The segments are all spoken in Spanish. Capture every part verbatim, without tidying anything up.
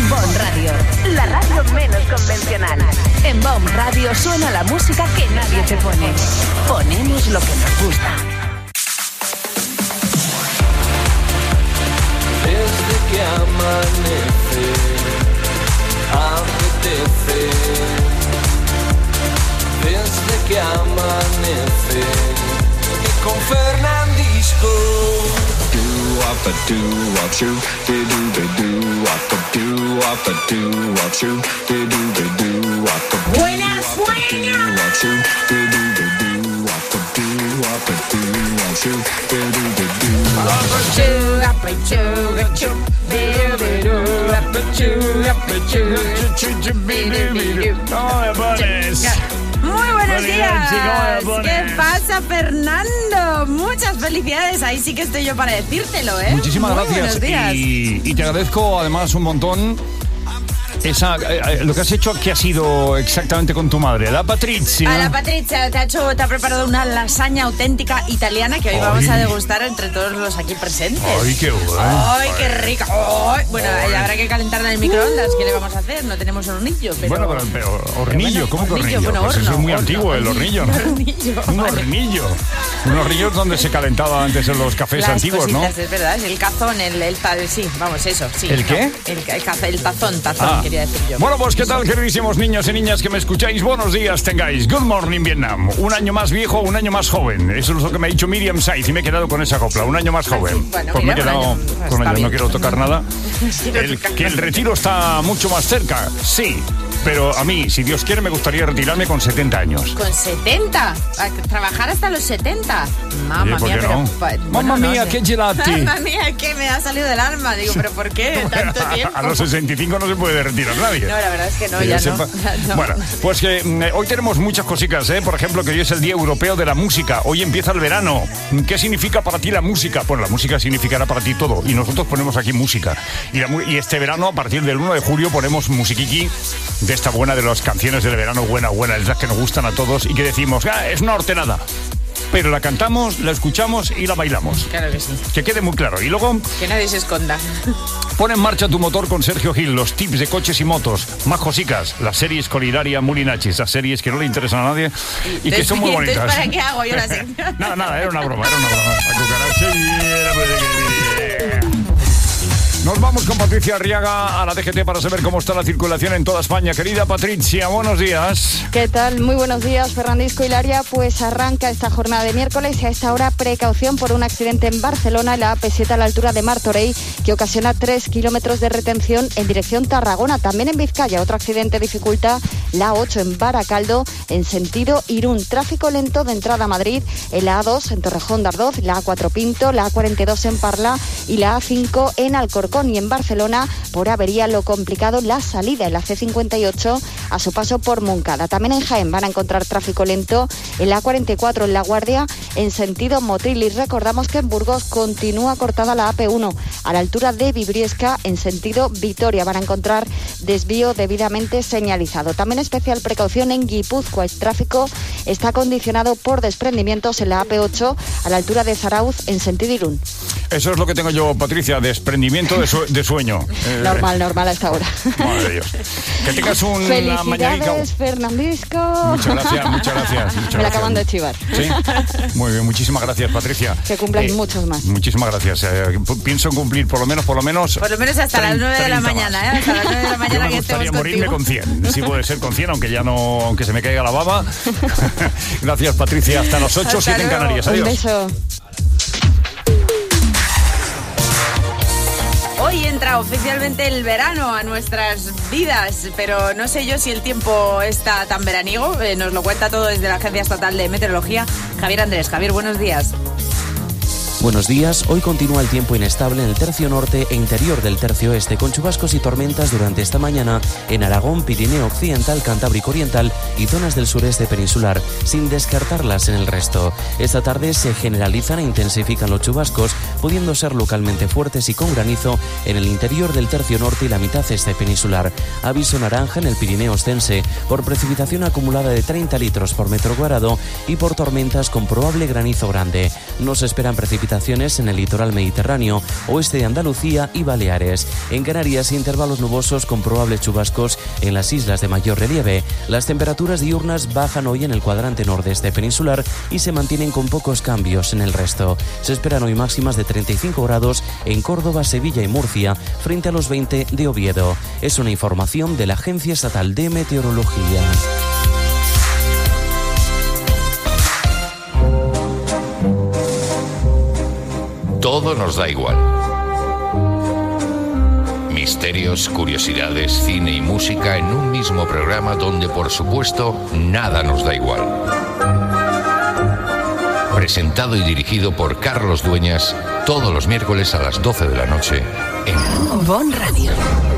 Bon Radio, la radio menos convencional. En Bon Radio suena la música que nadie te pone. Ponemos lo que nos gusta. Desde que amanece, apetece. Desde que amanece, y con Fernandisco. Do up a do up shoo, de do de do up a do up a do up shoo, de do de do up a do. Buenas, buenas. De do de do up a do up a do up shoo, de do de do. ¿Cómo me pones? Muy buenos días. ¿Cómo me ¿Qué pones? pasa, Fernando? Muchas felicidades. Ahí sí que estoy yo para decírtelo, ¿eh? Muchísimas Muy gracias. Buenos días. Y, y te agradezco además un montón esa, eh, lo que has hecho, que ha sido exactamente con tu madre, la Patricia. A la Patricia te ha hecho, te ha preparado una lasaña auténtica italiana que hoy Ay. vamos a degustar entre todos los aquí presentes. Ay, qué bueno. Ay, qué rica. Ay, bueno, Ay. habrá que calentarla en el microondas. ¿Qué le vamos a hacer? No tenemos hornillo, pero... Bueno, pero, pero hornillo, Pero bueno, ¿cómo que hornillo? hornillo? Bueno, Pues eso horno, es muy horno. antiguo, el hornillo, ¿no? Un hornillo. Un Vale. hornillo. Un hornillo es donde se calentaba antes en los cafés Las antiguos, ¿no? cositas, es verdad, el cazón, el, el ta- sí, vamos, eso, sí. ¿El no, qué? El, el, caza- el tazón, tazón, Ah. quería decir yo. Bueno, pues ¿qué tal, queridísimos niños y niñas que me escucháis? Buenos días tengáis. Good morning, Vietnam. Un año más viejo, un año más joven. Eso es lo que me ha dicho Miriam Saiz y me he quedado con esa copla. Un año más joven. Bueno, pues mira, me he quedado un año, con está ello. No bien. quiero tocar nada. Quiero El- tocar que el nada. retiro está mucho más cerca, sí. Pero a mí, si Dios quiere, me gustaría retirarme con setenta años. ¿Con setenta? ¿A trabajar hasta los setenta? Mamma Oye, ¿por mía, qué pero... no? pa- Mamma no mía, sé. qué gelati. Mamma mía, que me ha salido del alma. Digo, ¿pero por qué tanto tiempo? A los sesenta y cinco no se puede retirar nadie. No, la verdad es que no, Que ya yo no, sepa. ya no. Bueno, pues que mm, hoy tenemos muchas cositas, ¿eh? Por ejemplo, que hoy es el Día Europeo de la Música. Hoy empieza el verano. ¿Qué significa para ti la música? Bueno, la música significará para ti todo. Y nosotros ponemos aquí música. Y, la mu- y este verano, a partir del uno de julio, ponemos musiquiqui de esta buena, de las canciones del verano, buena, buena, esas que nos gustan a todos y que decimos, ah, es una hortenada. Pero la cantamos, la escuchamos y la bailamos. Claro que sí. Que quede muy claro. Y luego Que nadie se esconda. pon en marcha tu motor con Sergio Gil, los tips de coches y motos, más cosicas, las series con Hilaria Mulinachis, esas series que no le interesan a nadie y que son muy Entonces, bonitas. ¿para qué hago yo la sección? Nada, nada, era una broma, era una broma. La cucaracha y era pues, que- Nos vamos con Patricia Arriaga a la D G T para saber cómo está la circulación en toda España. Querida Patricia, buenos días. ¿Qué tal? Muy buenos días, Fernandisco y Hilaria. Pues arranca esta jornada de miércoles y a esta hora precaución por un accidente en Barcelona, en la A P siete a la altura de Martorell, que ocasiona tres kilómetros de retención en dirección Tarragona. También en Vizcaya, otro accidente dificulta la A ocho en Baracaldo, en sentido Irún. Tráfico lento de entrada a Madrid, en la A dos en Torrejón de Ardoz, la A cuatro Pinto, la A cuarenta y dos en Parla y la A cinco en Alcorcón. Y en Barcelona, por avería, lo complicado, la salida en la C cincuenta y ocho a su paso por Moncada. También en Jaén van a encontrar tráfico lento en la A cuarenta y cuatro en La Guardia, en sentido Motril. Y recordamos que en Burgos continúa cortada la A P uno a la altura de Vibriesca, en sentido Vitoria. Van a encontrar desvío debidamente señalizado. También especial precaución en Guipúzcoa. El tráfico está condicionado por desprendimientos en la A P ocho a la altura de Zarauz, en sentido Irún. Eso es lo que tengo yo, Patricia, desprendimiento de, su- de sueño. Eh, Normal, normal a esta hora. Madre de Dios. Que tengas una mañanica. Felicidades, Fernandisco. Muchas gracias, muchas gracias. Muchas Me la gracias. acaban de chivar. Sí, muy bien, muchísimas gracias, Patricia. Que cumplan Eh, muchos más. Muchísimas gracias. Eh, p- pienso cumplir por lo menos, por lo menos. Por lo menos hasta las nueve de la mañana, ¿eh? Hasta las nueve de la Yo mañana me que gustaría estemos morirme contigo. con cien. Sí puede ser con cien, aunque ya no, aunque se me caiga la baba. Gracias, Patricia. Hasta las ocho, Hasta siete en luego. Canarias. Un Adiós. beso. Hoy entra oficialmente el verano a nuestras vidas, pero no sé yo si el tiempo está tan veraniego. Eh, nos lo cuenta todo desde la Agencia Estatal de Meteorología, Javier Andrés. Javier, buenos días. Buenos días. Hoy continúa el tiempo inestable en el tercio norte e interior del tercio oeste, con chubascos y tormentas durante esta mañana en Aragón, Pirineo Occidental, Cantábrico Oriental y zonas del sureste peninsular, sin descartarlas en el resto. Esta tarde se generalizan e intensifican los chubascos, pudiendo ser localmente fuertes y con granizo en el interior del tercio norte y la mitad este peninsular. Aviso naranja en el Pirineo Ostense por precipitación acumulada de treinta litros por metro cuadrado y por tormentas con probable granizo grande. No se esperan precipitaciones precipitaciones en el litoral mediterráneo, oeste de Andalucía y Baleares. En Canarias, intervalos nubosos con probables chubascos en las islas de mayor relieve. Las temperaturas diurnas bajan hoy en el cuadrante nordeste peninsular y se mantienen con pocos cambios en el resto. Se esperan hoy máximas de treinta y cinco grados en Córdoba, Sevilla y Murcia, frente a los veinte de Oviedo. Es una información de la Agencia Estatal de Meteorología. Todo nos da igual. Misterios, curiosidades, cine y música en un mismo programa donde, por supuesto, nada nos da igual. Presentado y dirigido por Carlos Dueñas, todos los miércoles a las doce de la noche en Bon Radio.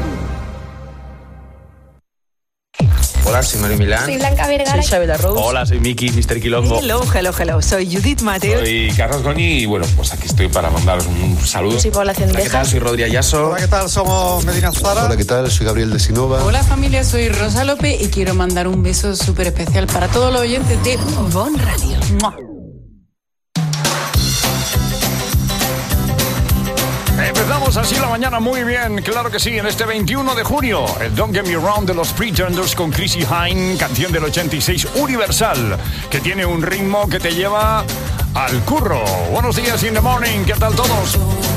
Hola, soy Mario Milán. Soy Blanca Vergara. Soy Xabi Rose. Hola, soy Miki, mister Quilombo. Hello, hello, hello. Soy Judith Mateo. Soy Carlos Goñi y bueno, pues aquí estoy para mandaros un saludo. Soy Paula Cendeja. Hola, ¿qué tal? Soy Rodri Ayaso. Hola, ¿qué tal? Somos Medina Zara. Hola, ¿qué tal? Soy Gabriel de Sinova. Hola, familia, soy Rosa López y quiero mandar un beso súper especial para todos los oyentes de Bon Radio. ¡Mua! Empezamos así la mañana muy bien, claro que sí, en este veintiuno de junio, el Don't Get Me Wrong de los Pretenders con Chrissy Hynde, canción del ochenta y seis universal, que tiene un ritmo que te lleva al curro. Buenos días in the morning, ¿qué tal todos?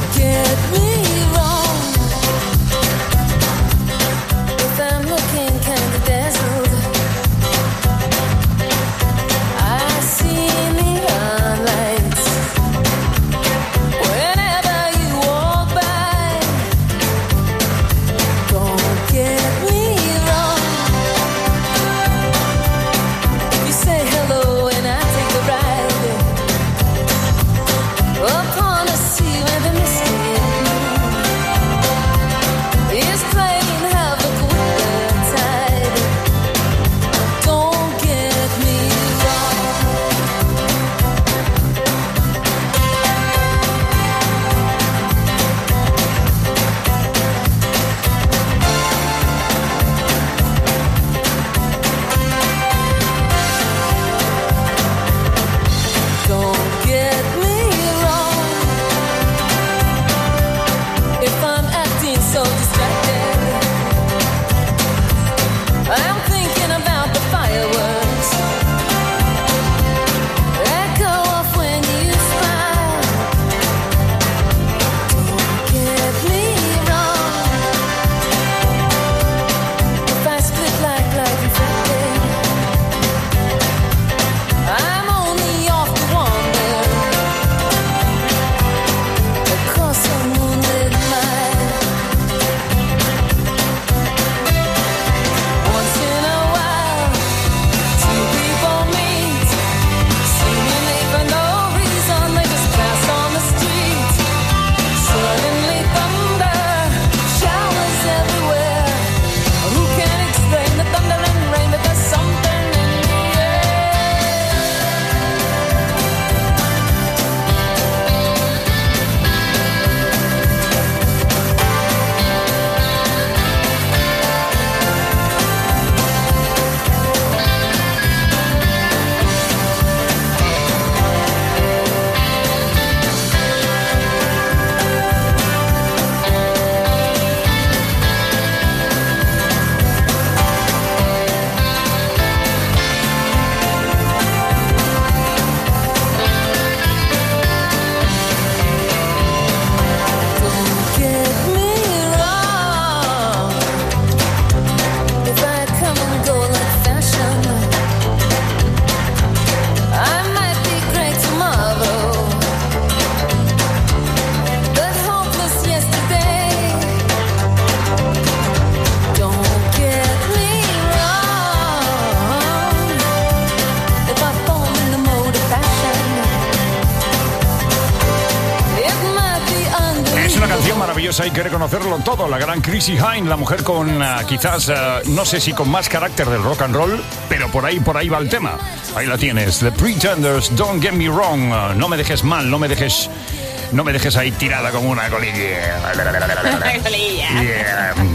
Hay que reconocerlo todo, la gran Chrissy Hynde, la mujer con uh, quizás, uh, no sé si con más carácter del rock and roll, pero por ahí, por ahí va el tema. Ahí la tienes, The Pretenders, Don't Get Me Wrong, uh, no me dejes mal, no me dejes, no me dejes ahí tirada como una colilla. colilla. Yeah.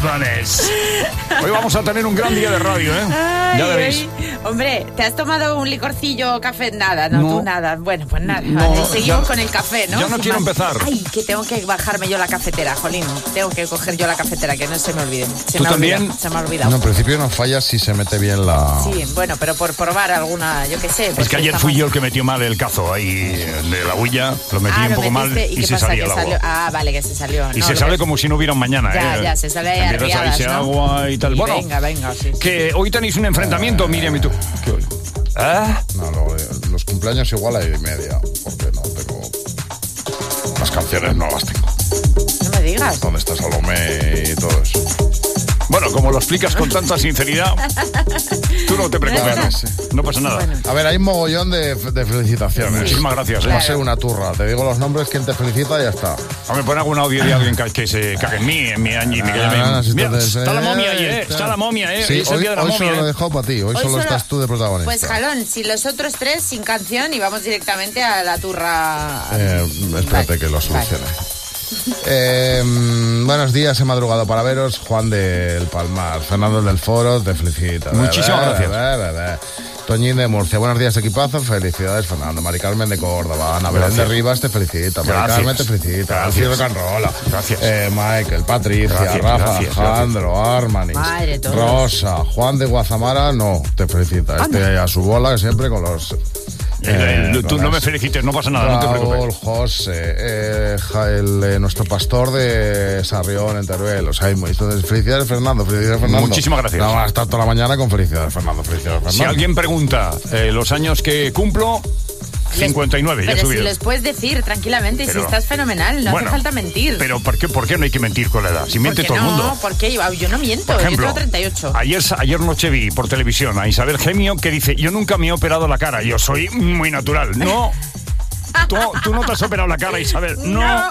pones. Hoy vamos a tener un gran día de radio, ¿eh? Ay, ya veréis. ay. Hombre, ¿te has tomado un licorcillo, café? Nada, no, No. tú nada. Bueno, pues nada, No, vale, seguimos ya- con el café, ¿no? ya no Sin quiero más. empezar. Ay, que tengo que bajarme yo la cafetera, jolín. Tengo que coger yo la cafetera, que no se me olvide. Se ¿Tú me ha también? olvidado, se me ha olvidado. No, en principio no falla si se mete bien la... Sí, bueno, pero por probar alguna, yo qué sé. Es que ayer fui yo el que metió mal el cazo ahí de la huilla, lo metí ah, un lo poco mal metiste, y, ¿y qué se pasa? salía Que el agua. salió- Ah, vale, que se salió. Y No, se lo sale ves. como si no hubiera un mañana, Ya, ¿eh? ya, se sale ahí a Empieza a riadas, salirse ¿no? agua y tal. Y Bueno, venga, venga, sí. que hoy tenéis un enfrentamiento, Miriam y tú. ¿Qué hoy? ¿Ah? No, lo- los cumpleaños igual hay media, porque no tengo... Las canciones no las tengo. No me digas. ¿Dónde está Salomé y todo eso? Bueno, como lo explicas con tanta sinceridad, tú no te preocupes. No pasa nada. A ver, hay un mogollón de, de felicitaciones. Muchísimas gracias, ¿eh? Va a ser una turra. Te digo los nombres, quien te felicita y ya está. A ver, pon algún audio de alguien que, que se cague en mí, en mi año y me cague Ah, en si Mira, entonces, está la eh, momia ahí, ¿eh? está. Está la momia, ¿eh? Sí, Es el hoy, día de la hoy momia, solo lo he ¿eh? dejado para ti. Hoy, Hoy solo solo- estás tú de protagonista. Pues jalón, si los otros tres sin canción y vamos directamente a la turra. Eh, espérate que lo solucione. Eh, mm, buenos días, he madrugado para veros. Juan del Palmar, Fernando del Foro, te felicita. Muchísimas Ve, gracias. ve, ve, ve. Toñín de Murcia, buenos días, equipazo. Felicidades, Fernando. Mari Carmen de Córdoba, Ana Belén de Gracias. Rivas te felicita. Mari Gracias. Carmen te felicita. Gracias. Alfredo Canrola. Gracias. Eh, Michael, Patricia, Gracias, Rafa, gracias, Alejandro, Armanis, Madre, todos. Rosa, Juan de Guazamara, no, te felicita. Este a su bola, siempre con los... El- el- eh, tú con no me las- felicites, no pasa nada, no te Raúl, preocupes. José, eh, ja- el, eh, nuestro pastor de Sarrión en Teruel, o sea, hay mu- entonces, felicidades Fernando, felicidades Fernando. Muchísimas gracias. No, van a estar toda la mañana con felicidades Fernando, felicidades Fernando. Si alguien pregunta eh, los años que cumplo, cincuenta y nueve, ya he Pero si subido. les puedes decir tranquilamente, Pero- si estás fenomenal, no Bueno, hace falta mentir. Pero ¿por qué, ¿por qué no hay que mentir con la edad? Si miente ¿Por qué todo el no? mundo. ¿Por qué? Yo, yo no miento, Por ejemplo, yo tengo treinta y ocho. Ayer, ayer noche vi por televisión a Isabel Gemio que dice, yo nunca me he operado la cara, yo soy muy natural. No, tú, tú no te has operado la cara, Isabel. No. No.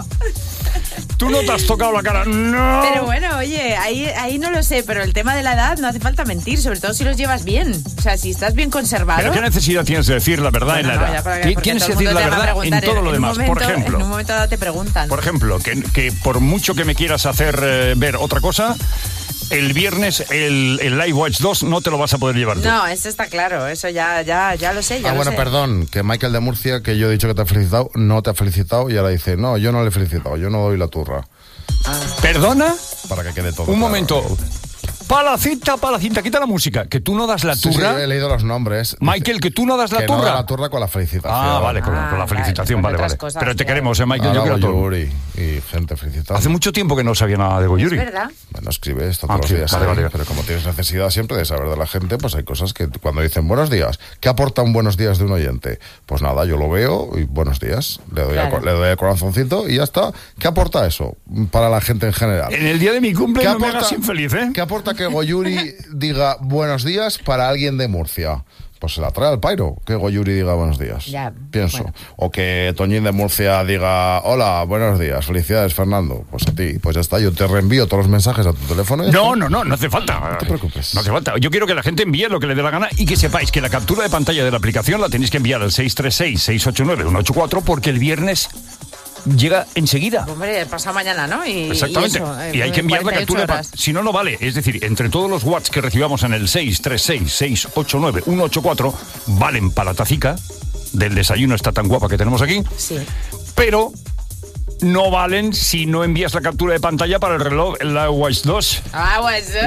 Tú no te has tocado la cara. No. Pero bueno, oye, ahí, ahí no lo sé, pero el tema de la edad no hace falta mentir, sobre todo si los llevas bien. O sea, si estás bien conservado. ¿Pero qué necesidad tienes de decir la verdad Bueno, en no, la ya, edad? porque- Ti- porque Tienes todo que el decir mundo la te va a verdad en preguntar todo lo un demás. momento- Por ejemplo, En un momento dado te preguntan. por ejemplo, que, que por mucho que me quieras hacer eh, ver otra cosa, el viernes el, el Live Watch dos no te lo vas a poder llevar tú. No, eso está claro, eso ya, ya, ya lo sé, ya Ah, lo bueno, sé. perdón, que Michael de Murcia, que yo he dicho que te ha felicitado, no te ha felicitado y ahora dice, no, yo no le he felicitado, yo no doy la turra. ¿Perdona? Para que quede todo Un claro. momento. Palacita, palacita, quita la música. Que tú no das la Sí, sí, turra. he leído los nombres. Michael, que tú no das la que turra. no da la turra con la felicitación. Ah, vale, con, con la felicitación, vale, vale. Pero te queremos, ¿eh, Michael? Yo Ahora quiero todo. Goyuri y gente felicitando. Hace mucho tiempo que no sabía nada de Goyuri. Es verdad. Bueno, escribe esto Ah, todos sí, los días. vale, ¿eh? vale. Pero como tienes necesidad siempre de saber de la gente, pues hay cosas que cuando dicen buenos días, ¿qué aporta un buenos días de un oyente? Pues nada, yo lo veo y buenos días. Le doy, Claro. al, le doy al corazoncito y ya está. ¿Qué aporta eso para la gente en general? En el día de mi cumple ¿Qué no me aporta- hagas infeliz, ¿eh? ¿Qué aporta que Goyuri diga buenos días para alguien de Murcia? Pues se la trae al pairo, que Goyuri diga buenos días. Ya, Pienso. bueno. O que Toñín de Murcia diga, hola, buenos días, felicidades, Fernando. Pues a ti, pues ya está. Yo te reenvío todos los mensajes a tu teléfono. y ya No, está. no, no, no hace falta. No te preocupes. No hace falta. Yo quiero que la gente envíe lo que le dé la gana y que sepáis que la captura de pantalla de la aplicación la tenéis que enviar al seis tres seis, seis ocho nueve, uno ocho cuatro porque el viernes llega enseguida. Hombre, pasa mañana, ¿no? Y, Exactamente. Y, eso, eh, Y hay que enviar la cuarenta y ocho captura de horas. pantalla. Si no, no vale. Es decir, entre todos los watts que recibamos en el seis tres seis, seis ocho nueve, uno ocho cuatro valen para la tacica del desayuno esta tan guapa que tenemos aquí. Sí. Pero no valen si no envías la captura de pantalla para el reloj, el Live Watch dos. Ah, pues, ¿eh?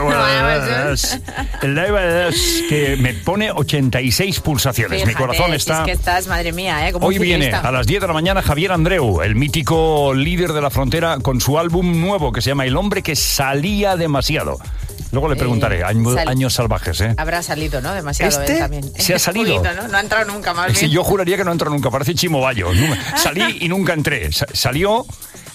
Ah, pues, El Live Watch dos que me pone ochenta y seis pulsaciones. Mi fíjate, corazón si está... Es que estás, madre mía, ¿eh? Como Hoy un viene ciclista. a las diez de la mañana Javier Andreu, el mítico líder de la frontera, con su álbum nuevo que se llama El hombre que salía demasiado. Luego le preguntaré, año- sal- años salvajes, ¿eh? Habrá salido, ¿no? Demasiado ¿Este? él también. ¿Se ha salido? Poquito, ¿no? No ha entrado nunca, más Es que bien. yo juraría que no entra nunca, parece Chimo Bayo. Nu- Salí y nunca entré. Sa- Salió,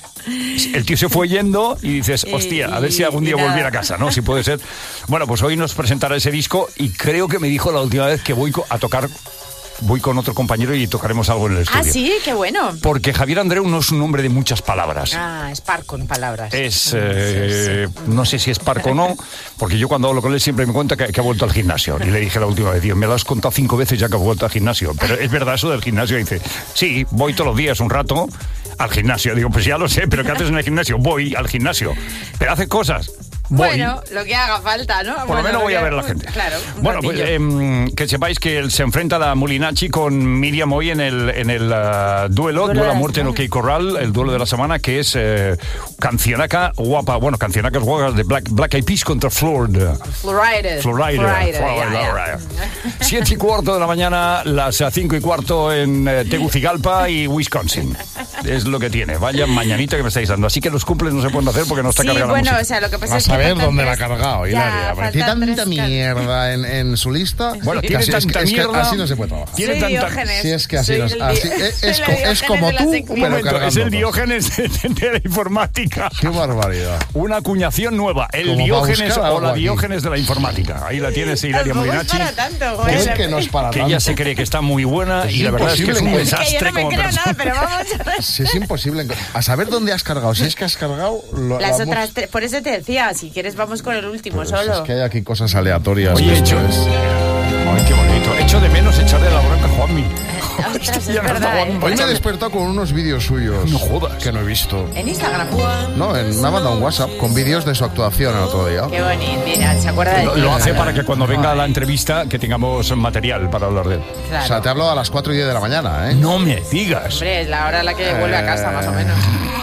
el tío se fue yendo y dices, Y- hostia, a ver si algún día y nada. volviera a casa, ¿no? Si puede ser. Bueno, pues hoy nos presentará ese disco y creo que me dijo la última vez que voy co- a tocar, voy con otro compañero y tocaremos algo en el estudio. Ah, sí, qué bueno. Porque Javier Andreu no es un hombre de muchas palabras. Ah, es par con palabras. Es, eh, no sé si es parco o no, porque yo cuando hablo con él siempre me cuenta que, que ha vuelto al gimnasio. Y le dije la última vez, Dios, me lo has contado cinco veces ya que ha vuelto al gimnasio. Pero es verdad eso del gimnasio. Y dice, sí, voy todos los días un rato al gimnasio. Digo, pues ya lo sé, pero ¿qué haces en el gimnasio? Voy al gimnasio. ¿Pero haces cosas? Voy. Bueno, lo que haga falta, ¿no? Por bueno, lo menos voy que... a ver a la gente. Claro. Bueno, pues, eh, que sepáis que él se enfrenta a la Molinachi con Miriam hoy en el, en el uh, duelo, duelo a muerte en OK Corral, el duelo de la semana, que es eh, cancionaca guapa. Bueno, cancionacas guapas de Black, Black Eyed Peas contra Florida. Florida. Florida. Florida. Siete y cuarto de la mañana, las cinco y cuarto en eh, Tegucigalpa y Wisconsin. Es lo que tiene. Vaya mañanita que me estáis dando. Así que los cumples no se pueden hacer porque no está sí, cargada bueno, la música. o sea, lo que pasa Vas es que a ver dónde tres... la ha cargado, Hilaria. Porque tiene tanta mierda en, en su lista. Bueno, tiene así, tanta es que, mierda. Es que así no se puede trabajar. Tiene Soy tanta... Diógenes. Sí, es que así, nos, así es, es, co, es como tú, Un pero momento, cargando es el todo. Diógenes de, de la informática. Qué barbaridad. Una acuñación nueva. El Como Diógenes para o la aquí. Diógenes de la informática. Ahí la tienes, Hilaria Tampoco Molinachi. es para tanto, güey. Es que no es para Que tanto. ella se cree que está muy buena Es y la verdad es que es un imposible. desastre Que yo no me como creo persona. nada, pero vamos a ver. Sí, es imposible. A saber dónde has cargado. Si es que has cargado... Lo, Las la otras mus- tres, por eso te decía, si quieres vamos con el último Pues solo. es que hay aquí cosas aleatorias. Oye, que esto hecho. es- Ay, qué bonito. Echo de menos echarle la bronca a Juanmi. Ostras, es Ya no está verdad, Juanmi ¿eh? Hoy me he echarle- despertado con unos vídeos suyos. No jodas. Que no he visto. En Instagram. No, en, me ha mandado un WhatsApp con vídeos de su actuación el otro día. Qué bonito, mira, ¿se acuerda de Lo, ti? lo hace Ojalá. para que cuando venga a la entrevista que tengamos material para hablar de él. Claro. O sea, te hablo a las cuatro y diez de la mañana, ¿eh? No me digas. Hombre, es la hora a la que vuelve a casa, más o menos.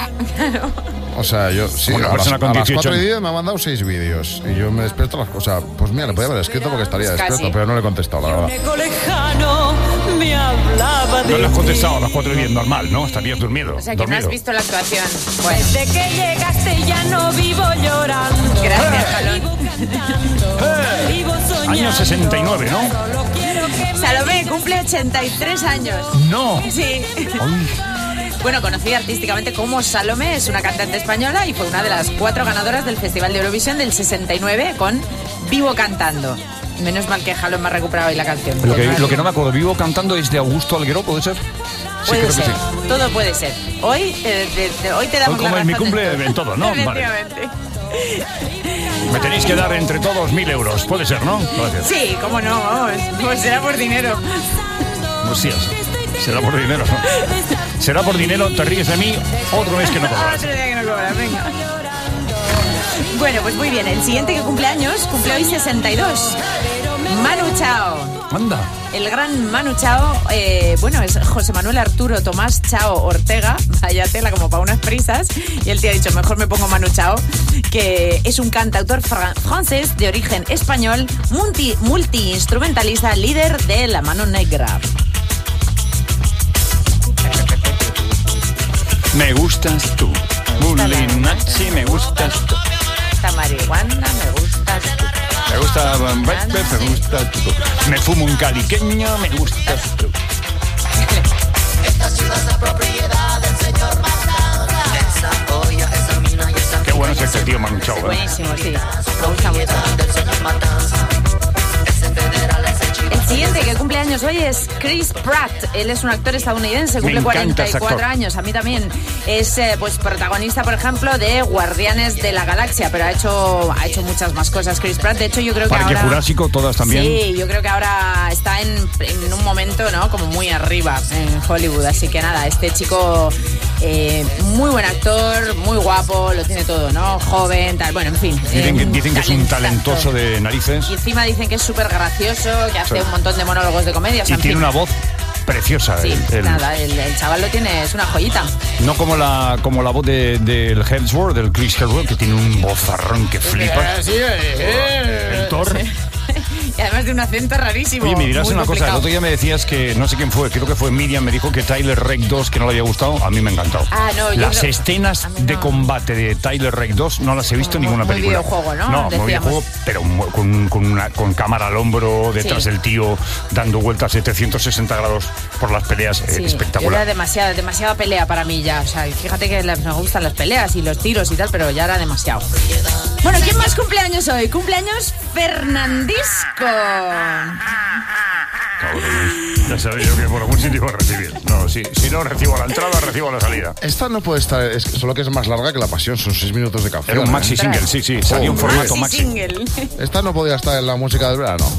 O sea, yo sí, Una a las, persona con a las dieciocho cuatro y años. diez me ha mandado seis vídeos. Y yo me despierto a las cosas. Pues mira, le podía haber escrito porque estaría Casi. despierto, pero no le he contestado, la verdad. lejano me hablaba de No le has contestado a las cuatro y diez normal, ¿no? Estarías durmiendo. O sea, que no has dormido. visto la actuación. Bueno, Desde que llegaste ya no vivo llorando. gracias, Jalón. Vivo soñando. Año sesenta y nueve, ¿no? Solo quiero que me Salomé cumple ochenta y tres años. No. Sí. Bueno, conocida artísticamente como Salomé, es una cantante española y fue una de las cuatro ganadoras del Festival de Eurovisión del sesenta y nueve con Vivo Cantando. Menos mal que Jalón me ha recuperado hoy la canción. Lo que, lo que no me acuerdo, vivo cantando es de Augusto Alguero, ¿puede ser? Sí, Puede creo ser, que sí. todo puede ser. Hoy, eh, de- de- hoy te damos Hoy como la es mi razón cumple, en en todo, ¿no? Vale. Efectivamente. Me tenéis que dar entre todos mil euros, puede ser, ¿no? Gracias. Sí, cómo no, vamos, pues será por dinero. Hostias, será por dinero, ¿no? Será por dinero, te ríes de mí, otro mes que no cobras. Otro día que no cobras, venga. Bueno, pues muy bien, el siguiente que cumple años, cumple hoy sesenta y dos. Manu Chao. Anda. El gran Manu Chao, eh, bueno, es José Manuel Arturo Tomás Chao Ortega, vaya tela como para unas prisas, y él te ha dicho, mejor me pongo Manu Chao, que es un cantautor fran- francés de origen español, multi, multi-instrumentalista, líder de La Mano Negra. Me gustas tú, Molinachi, me gustas tú. Esta marihuana me gusta. Me gusta, me gusta tú. Me fumo un caliqueño, me gustas tú. Qué bueno es este tío Manu Chao, ¿eh? Buenísimo, sí. Me gusta mucho. El siguiente que cumple años hoy es Chris Pratt. Él es un actor estadounidense, cumple Me encanta cuarenta y ese cuatro actor. años. A mí también. Es eh, pues protagonista, por ejemplo, de Guardianes de la Galaxia, pero ha hecho, ha hecho muchas más cosas Chris Pratt. De hecho, yo creo que Parque ahora... Jurásico, todas también. Sí, yo creo que ahora está en, en un momento, ¿no? Como muy arriba en Hollywood. Así que nada, este chico, eh, muy buen actor, muy guapo, lo tiene todo, ¿no? Joven, tal. Bueno, en fin. Dicen que, eh, dicen que es un talentazo. talentoso de narices Y encima dicen que es súper gracioso, que hace Sí. un montón de monólogos de comedia. o sea, y en tiene fin. una voz preciosa. Sí, el- el- nada, el, el chaval lo tiene, es una joyita. No como la como la voz de- del Hemsworth, del Chris Hemsworth, que tiene un vozarrón que flipas. El Thor. Y además de un acento rarísimo. Oye, me dirás muy una cosa, el complicado. otro día me decías que, no sé quién fue, creo que fue Miriam, me dijo que Tyler Rake dos, que no le había gustado, a mí me ha encantado. Ah, no, yo Las creo- escenas a mí no. de combate de Tyler Rake dos no las he visto en ninguna muy película. videojuego, ¿no? No, muy Decíamos. videojuego, pero mu- con, con, una, con cámara al hombro, detrás Sí. del tío, dando vueltas de trescientos sesenta grados por las peleas, eh, Sí, espectacular. Era demasiada, demasiada pelea para mí ya. O sea, fíjate que las- me gustan las peleas y los tiros y tal, pero ya era demasiado. Bueno, ¿quién más cumpleaños hoy? Cumpleaños Fernandisco. Cabrón, ya sabía yo que por algún sitio iba a recibir. No, sí, si no recibo a la entrada, recibo a la salida. Esta no puede estar, es solo que es más larga que La Pasión, son seis minutos de canción. Era un ¿eh? maxi single, sí, sí, salía un Joder. formato Maxi maxi. single. Esta no podía estar en la música del verano.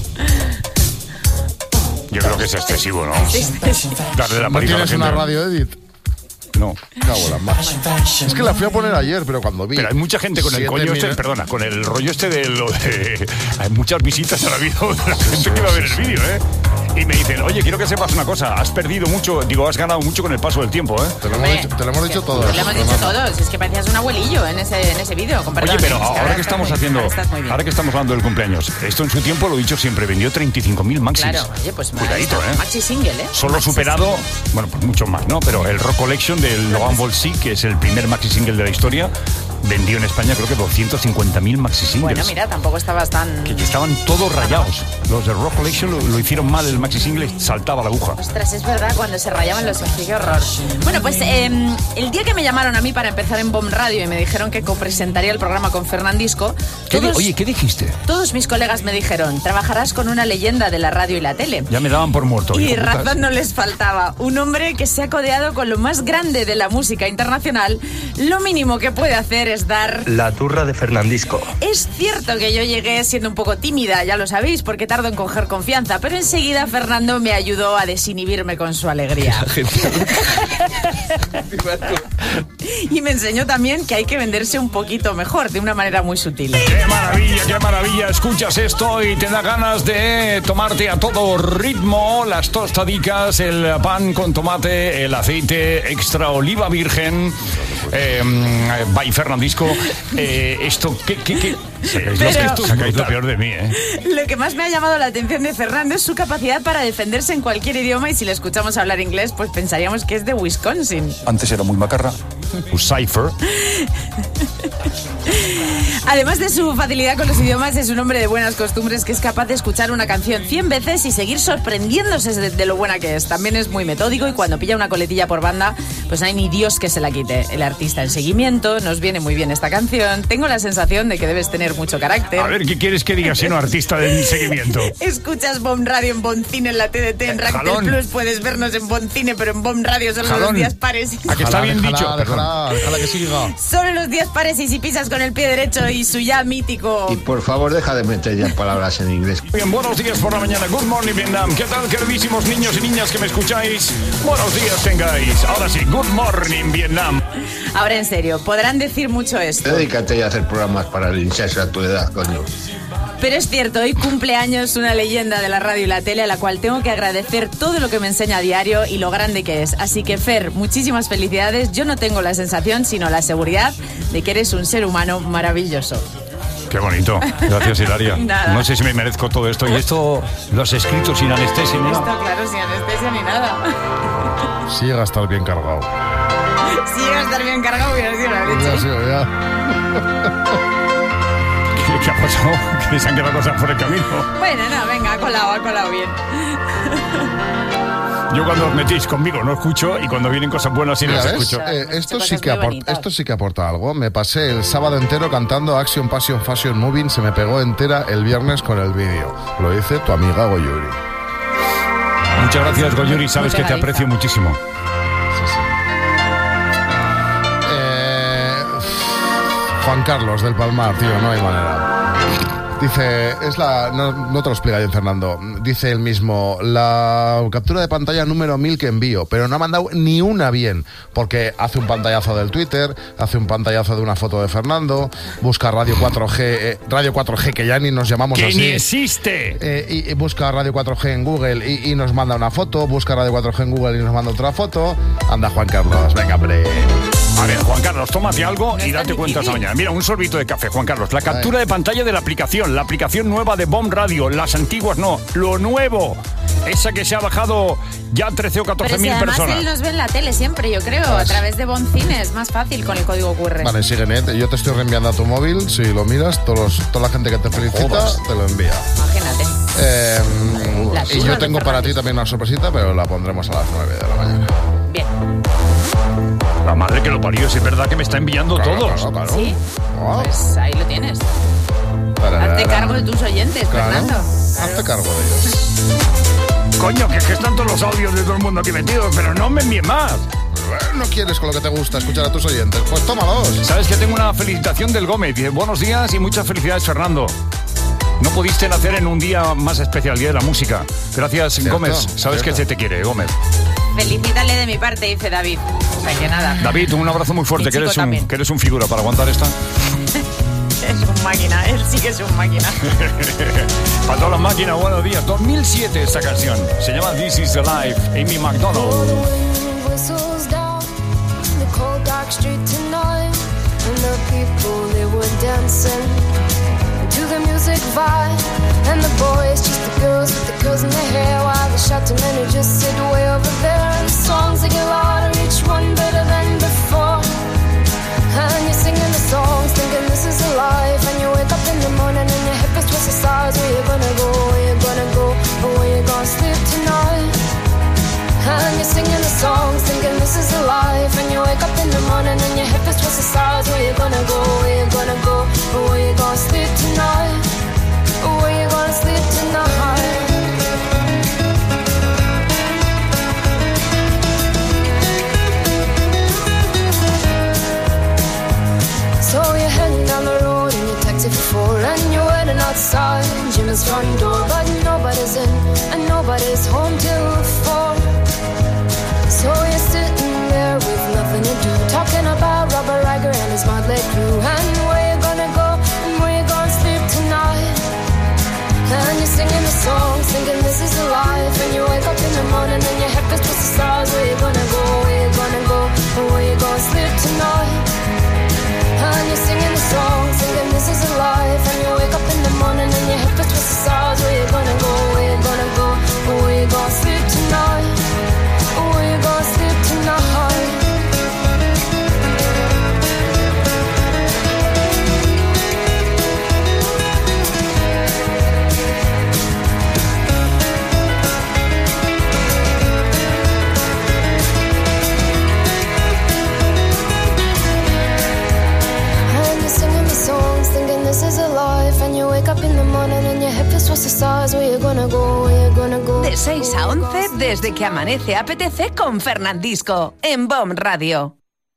Yo creo que es excesivo, ¿no? Darle la ¿No paliza a la tienes gente. una radio edit? No. Cago en la más. Es que la fui a poner ayer, pero cuando vi... Pero hay mucha gente con el coño este, perdona, con el rollo este de lo de... Hay muchas visitas a la vida de la gente que va a ver el vídeo, ¿eh? Y me dicen, oye, quiero que sepas una cosa, has perdido mucho, digo, has ganado mucho con el paso del tiempo, ¿eh? Te lo hemos dicho, te lo hemos dicho todos. Te lo hemos dicho todos, es que parecías un abuelillo en ese, en ese vídeo. Oye, pero ahora que estamos haciendo, ahora que estamos hablando del cumpleaños, esto en su tiempo, lo he dicho siempre, vendió treinta y cinco mil maxis. Claro, oye, pues cuidadito, ¿eh? Maxi single, ¿eh? Solo maxi superado, single. Bueno, pues mucho más, ¿no? Pero el Rock Collection del Logan Volsi, que es el primer maxi single de la historia, vendió en España creo que doscientos cincuenta mil maxi singles. Bueno, mira, tampoco estabas tan... Que estaban todos rayados. Los de Rock Collection lo, lo hicieron mal, el maxi single saltaba la aguja. Ostras, es verdad, cuando se rayaban los ojos, qué horror. Bueno, pues eh, el día que me llamaron a mí para empezar en Bomb Radio y me dijeron que copresentaría el programa con Fernandisco... ¿Qué todos, di- Oye, ¿qué dijiste? Todos mis colegas me dijeron, trabajarás con una leyenda de la radio y la tele. Ya me daban por muerto. Y hijo putas. razón no les faltaba. Un hombre que se ha codeado con lo más grande de la música internacional, lo mínimo que puede hacer es dar... La turra de Fernandisco. Es cierto que yo llegué siendo un poco tímida, ya lo sabéis, porque tardo en coger confianza, pero enseguida Fernando me ayudó a desinhibirme con su alegría. Y me enseñó también que hay que venderse un poquito mejor, de una manera muy sutil. ¡Qué maravilla, qué maravilla! Escuchas esto y te da ganas de tomarte a todo ritmo las tostadicas, el pan con tomate, el aceite extra oliva virgen, eh, by Fernandisco. Eh, esto, ¿qué, qué, qué? Sacáis, Pero- lo, esto, sacáis lo peor de mí, ¿eh? Lo que más me ha llamado la atención de Fernando es su capacidad para defenderse en cualquier idioma, y si le escuchamos hablar inglés, pues pensaríamos que es de Wisconsin. Antes era muy macarra. Un cipher. Además de su facilidad con los idiomas, es un hombre de buenas costumbres que es capaz de escuchar una canción cien veces y seguir sorprendiéndose de, de lo buena que es. También es muy metódico y cuando pilla una coletilla por banda, pues no hay ni Dios que se la quite. El artista en seguimiento, nos viene muy bien esta canción. Tengo la sensación de que debes tener mucho carácter. A ver, ¿qué quieres que diga siendo artista de seguimiento? Escuchas Bomb Radio en Boncine, en la T D T, en Ractel Jalón. Plus. Puedes vernos en Boncine, pero en Bomb Radio solo Jalón. los días pares. ¿A que está bien dicho? Déjala, déjala que siga. Solo los días pares y si pisas con el pie derecho y su ya mítico... Y por favor, deja de meter ya palabras en inglés. Bien, buenos días por la mañana. Good morning, Vietnam. ¿Qué tal, queridísimos niños y niñas que me escucháis? Buenos días tengáis. Ahora sí, good morning, Vietnam. Ahora en serio, podrán decir mucho esto, Dedícate a hacer programas para el incenso a tu edad, coño. pero es cierto, hoy cumple años una leyenda de la radio y la tele a la cual tengo que agradecer todo lo que me enseña a diario y lo grande que es. Así que, Fer, muchísimas felicidades. Yo no tengo la sensación, sino la seguridad de que eres un ser humano maravilloso. Qué bonito. Gracias, Hilaria. Nada. No sé si me merezco todo esto. Y esto lo has escrito sin anestesia, ¿no? Está claro, sin anestesia ni nada. Sí llega a estar bien cargado. Si llega a estar bien cargado, hubiera sido la Ya, leche. sí, ya. ¿Qué, qué ha pasado? ¿Que se han quedado cosas por el camino? Bueno, no, venga, ha colado, ha colado bien. Yo cuando os metís conmigo no escucho y cuando vienen cosas buenas sí Mira, las ¿ves? escucho. Eh, esto, Cosas sí que muy aporta, bonitas. esto sí que aporta algo. Me pasé el sábado entero cantando Action, Passion, Fashion, Moving. Se me pegó entera el viernes con el vídeo. Lo dice tu amiga Goyuri. Muchas gracias, Goyuri. Sabes que te pegadiza. aprecio muchísimo. Eh, Juan Carlos del Palmar, tío, no hay manera. Dice, es la. No, no te lo explica bien, Fernando. Dice él mismo, la captura de pantalla número mil que envío, pero no ha mandado ni una bien, porque hace un pantallazo del Twitter, hace un pantallazo de una foto de Fernando, busca Radio cuatro G, eh, Radio cuatro G, que ya ni nos llamamos ¡Que así. ni existe! Eh, y, y busca Radio cuatro G en Google y, y nos manda una foto, busca Radio cuatro G en Google y nos manda otra foto. Anda, Juan Carlos, venga, hombre. A ver, Juan Carlos, tómate algo No y es tan date cuenta esta difícil. mañana. Mira, un sorbito de café, Juan Carlos. La captura de pantalla de la aplicación, la aplicación nueva de Bomb Radio, las antiguas no, lo nuevo. Esa que se ha bajado ya trece o catorce Pero si mil además personas. él nos ve en la tele siempre, yo creo, a través de Boncine, es más fácil con el código Q R. Vale, sigue, Net. Yo te estoy reenviando a tu móvil. Si lo miras, todos los- toda la gente que te felicita Jodas. te lo envía. Imagínate. Eh, La y turra yo de tengo para ti Fernandisco. también una sorpresita, pero la pondremos a las nueve de la mañana. Bien. La madre que lo parió, es verdad que me está enviando Claro, todos. claro, claro. Sí, Oh. pues ahí lo tienes. Tararara. Hazte cargo de tus oyentes, Claro. Fernando. Hazte cargo de ellos. Coño, que, que están todos los audios de todo el mundo aquí metidos, pero no me envíen más. ¿No quieres con lo que te gusta escuchar a tus oyentes? Pues tómalos. Sabes que tengo una felicitación del Gómez. Dice, buenos días y muchas felicidades, Fernando. No pudiste nacer en un día más especial, Día de la Música. Gracias, Cierto, Gómez. Sabes cierto. que se te quiere, Gómez. Felicítale de mi parte, dice David. O sea que nada. David, un abrazo muy fuerte, que eres, un, que eres un figura para aguantar esta. Es un máquina, él sí que es un máquina. Para todas las máquinas, buenos días. dos mil siete esta canción. Se llama This Is the Life, Amy McDonald. To the music vibe, and the boys, just the girls with the curls in their hair, while the shouting men who just sit way over there. And the songs they get louder, each one better than before. And you're singing the songs, thinking this is a life. And you wake up in the morning and your hip is twisted sides. Where you gonna go? Where you gonna go? Or where you gonna sleep tonight? And you're singing the songs, thinking this is a life. And you wake up in the morning and your hip is twisted sides. Where you gonna go? Where you gonna go? Or where you gonna sleep tonight? Or where you gonna sleep tonight? So you're heading down the road in your taxi for four, and you're waiting outside Jimmy's front door, but nobody's in and nobody's home till four. So you're sitting there with nothing to do, talking about Robert Riger and his motley crew, and where you gonna go and where you gonna sleep tonight. And you're singing the songs, thinking this is a life. And you wake up in the morning and your head is twisted stars. Where you gonna go, where you gonna go, and where you gonna sleep tonight. And you're singing the songs, thinking this is a life. And you wake up in the morning and your hip is twisted stars. Where you gonna go, where you gonna go, or where you gonna sleep tonight, or where you gonna sleep tonight. This is a life, and you wake up in the morning and your hip is what's the stars. Where you gonna go, where you gonna go. De seis a once, desde que amanece A P T C con Fernandisco, en B O M Radio.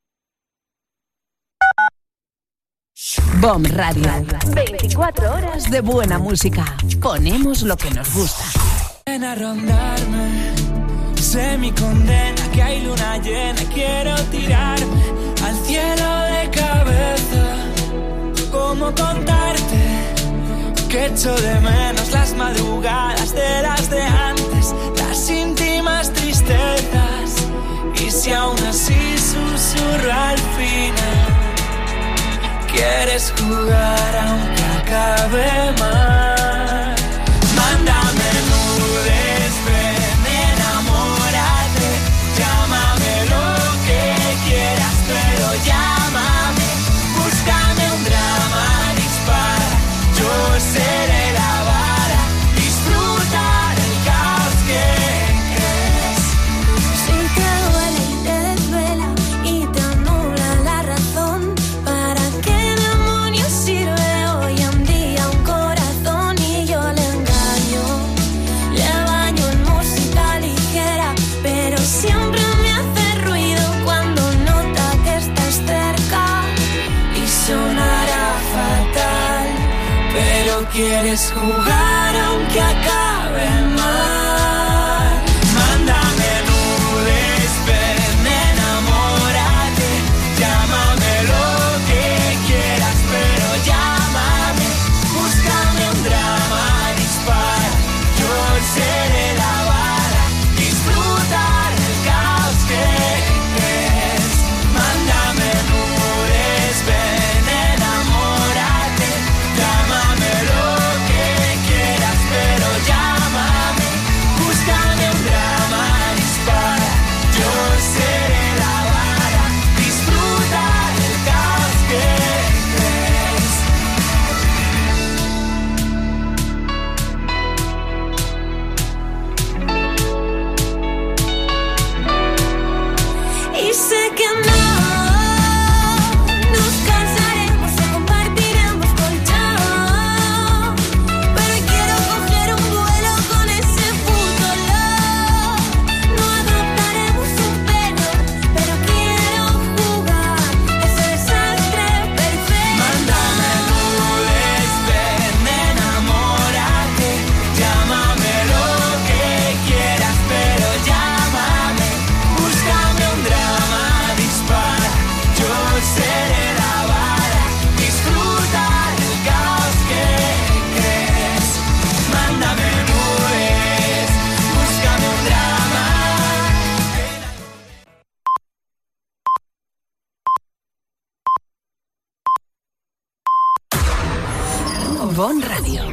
B O M Radio. veinticuatro horas de buena música. Ponemos lo que nos gusta. Ven a rondarme, sé mi condena, que hay luna llena. Quiero tirarme al cielo de cabeza. ¿Cómo contarte que echo de menos las madrugadas de las de antes, las íntimas tristezas? Y si aún así susurro al final, quieres jugar aunque acabe mal. Mándame nudes, ven, enamórate, llámame lo que quieras, pero llámame, búscame un drama, dispara, yo seré la vara, disfrutar el caos que crees. Si te duele y te desvela y te anula la razón, ¿para qué demonios sirve hoy en día un corazón? Y yo le engaño, le baño en música ligera, pero siempre me hace ruido cuando nota que estás cerca y sonará fatal, pero quieres jugar aunque acabe mal. Mándame nudes, ven, enamórate, llámame lo que quieras, pero llámame, búscame un drama, dispara, yo seré la vara, disfrutar el caos que crees. Mándame nudes, ven, enamórate, llámame lo que quieras, pero llámame, Bon Radio.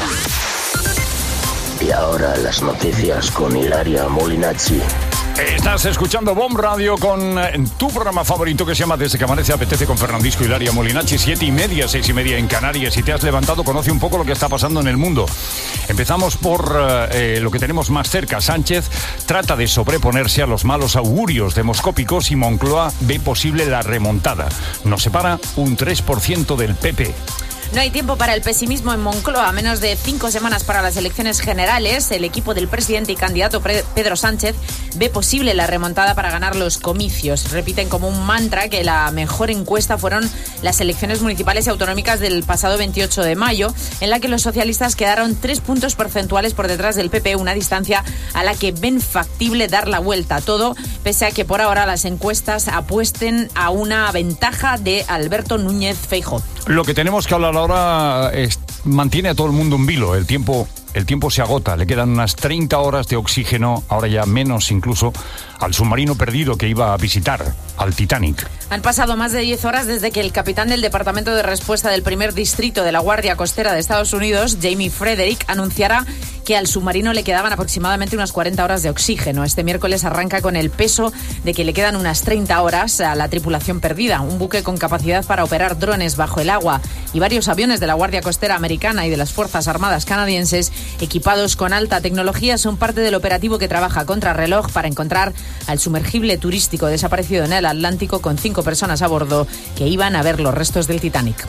Y ahora las noticias con Ilaria Molinazzi. Estás escuchando Bomb Radio con eh, tu programa favorito que se llama Desde que amanece apetece con Fernandisco y Hilaria Molinacci, siete y media, seis y media en Canarias. Si te has levantado, conoce un poco lo que está pasando en el mundo. Empezamos por eh, lo que tenemos más cerca. Sánchez trata de sobreponerse a los malos augurios demoscópicos y Moncloa ve posible la remontada. Nos separa un tres por ciento del P P. No hay tiempo para el pesimismo en Moncloa. A menos de cinco semanas para las elecciones generales, el equipo del presidente y candidato Pedro Sánchez ve posible la remontada para ganar los comicios. Repiten como un mantra que la mejor encuesta fueron las elecciones municipales y autonómicas del pasado veintiocho de mayo, en la que los socialistas quedaron tres puntos porcentuales por detrás del P P, una distancia a la que ven factible dar la vuelta. Todo pese a que por ahora las encuestas apuesten a una ventaja de Alberto Núñez Feijóo. Lo que tenemos que hablar ahora es, mantiene a todo el mundo en vilo. El tiempo, el tiempo se agota. Le quedan unas treinta horas de oxígeno, ahora ya menos incluso, al submarino perdido que iba a visitar, al Titanic. Han pasado más de diez horas desde que el capitán del Departamento de Respuesta del primer distrito de la Guardia Costera de Estados Unidos, Jamie Frederick, anunciara que al submarino le quedaban aproximadamente unas cuarenta horas de oxígeno. Este miércoles arranca con el peso de que le quedan unas treinta horas a la tripulación perdida. Un buque con capacidad para operar drones bajo el agua y varios aviones de la Guardia Costera americana y de las Fuerzas Armadas canadienses equipados con alta tecnología son parte del operativo que trabaja contrarreloj para encontrar al sumergible turístico desaparecido en el Atlántico con cinco personas a bordo que iban a ver los restos del Titanic.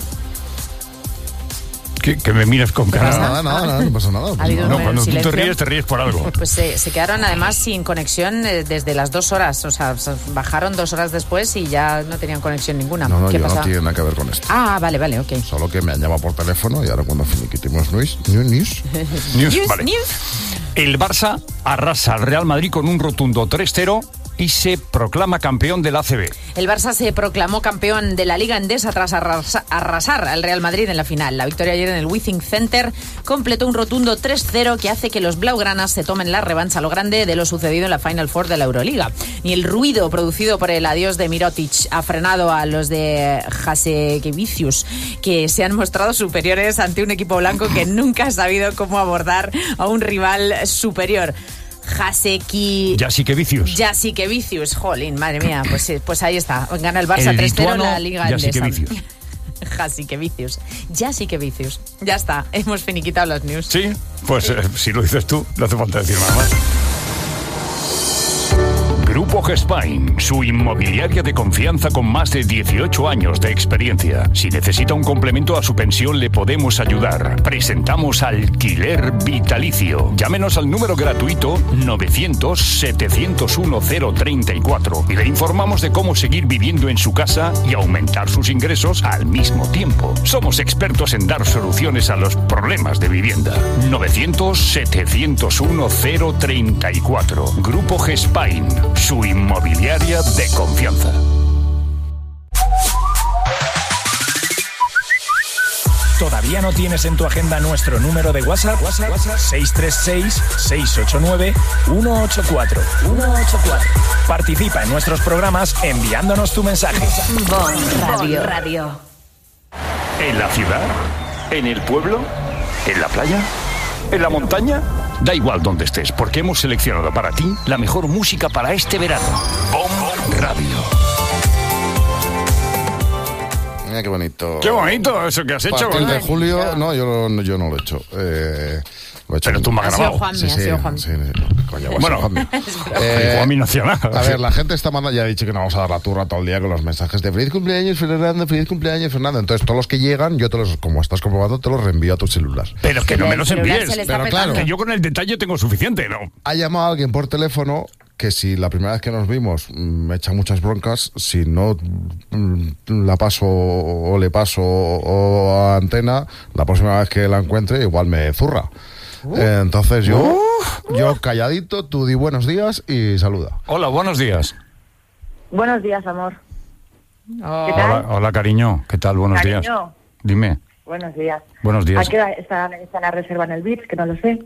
Que, que me miras con cara. Nada, nada, nada, no pasa nada. No, no, cuando tú te ríes, te ríes por algo. Pues se, se quedaron además sin conexión eh, desde las dos horas. O sea, bajaron dos horas después y ya no tenían conexión ninguna. No, no, ¿Qué yo pasaba? no tiene nada que ver con esto. Ah, vale, vale, ok. Solo que me han llamado por teléfono y ahora cuando finiquitemos news, news, news. News, News, vale. news. El Barça arrasa al Real Madrid con un rotundo tres cero y se proclama campeón del A C B. El Barça se proclamó campeón de la Liga Endesa tras arrasa, arrasar al Real Madrid en la final. La victoria ayer en el Withing Center completó un rotundo tres cero que hace que los blaugranas se tomen la revancha a lo grande de lo sucedido en la Final Four de la Euroliga. Ni el ruido producido por el adiós de Mirotic ha frenado a los de Jasikevičius, que se han mostrado superiores ante un equipo blanco que nunca ha sabido cómo abordar a un rival superior. Jaseki... Jasikevičius. Jasikevičius, jolín, madre mía, pues, pues ahí está. Gana el Barça tres cero en la Liga Endesa. Jasikevičius. Jasikevičius. Ya está, hemos finiquitado los news. Sí, pues eh, si lo dices tú, no hace falta decir nada más. Grupo Gespain, su inmobiliaria de confianza con más de dieciocho años de experiencia. Si necesita un complemento a su pensión, le podemos ayudar. Presentamos alquiler vitalicio. Llámenos al número gratuito novecientos, setecientos uno, cero treinta y cuatro y le informamos de cómo seguir viviendo en su casa y aumentar sus ingresos al mismo tiempo. Somos expertos en dar soluciones a los problemas de vivienda. novecientos, setecientos uno, cero treinta y cuatro. Grupo Gespain, su inmobiliaria de confianza. ¿Todavía no tienes en tu agenda nuestro número de WhatsApp? WhatsApp, WhatsApp seis tres seis, seis ocho nueve, uno ocho cuatro. Participa en nuestros programas enviándonos tu mensaje. Bon Radio. Radio. ¿En la ciudad? ¿En el pueblo? ¿En la playa? ¿En la montaña? Da igual donde estés, porque hemos seleccionado para ti la mejor música para este verano. Bomb Radio. Mira qué bonito. Qué bonito eso que has hecho. Pastel de ¿eh? julio, no, yo, no, yo no lo he hecho. Eh, lo he hecho Pero tú me has Ha sido grabado. Juanmi, Sí, ha sí, sido Juanmi. sí, sí. Coño, va a ser Bueno, Juanmi. Eh, Juanmi Nacional. A ver, la gente está mandando, ya he dicho que no vamos a dar la turra todo el día con los mensajes de feliz cumpleaños, Fernando, feliz cumpleaños, Fernando. Entonces, todos los que llegan, yo te los, como estás comprobando, te los reenvío a tu celular. Pero que no me los envíes. Se le está Pero claro, Que yo con el detalle tengo suficiente, ¿no? ha llamado a alguien por teléfono que si la primera vez que nos vimos mm, me echa muchas broncas, si no mm, la paso o le paso o a antena, la próxima vez que la encuentre igual me zurra. Uh. Eh, entonces yo, uh. yo calladito, tú di buenos días y saluda. Hola, buenos días. Buenos días, amor. Oh. ¿Qué tal? Hola, hola, cariño. ¿Qué tal? Buenos Cariño. días. Dime. Buenos días. Buenos días. ¿A qué hora está, está la reserva en el Vips? Que no lo sé.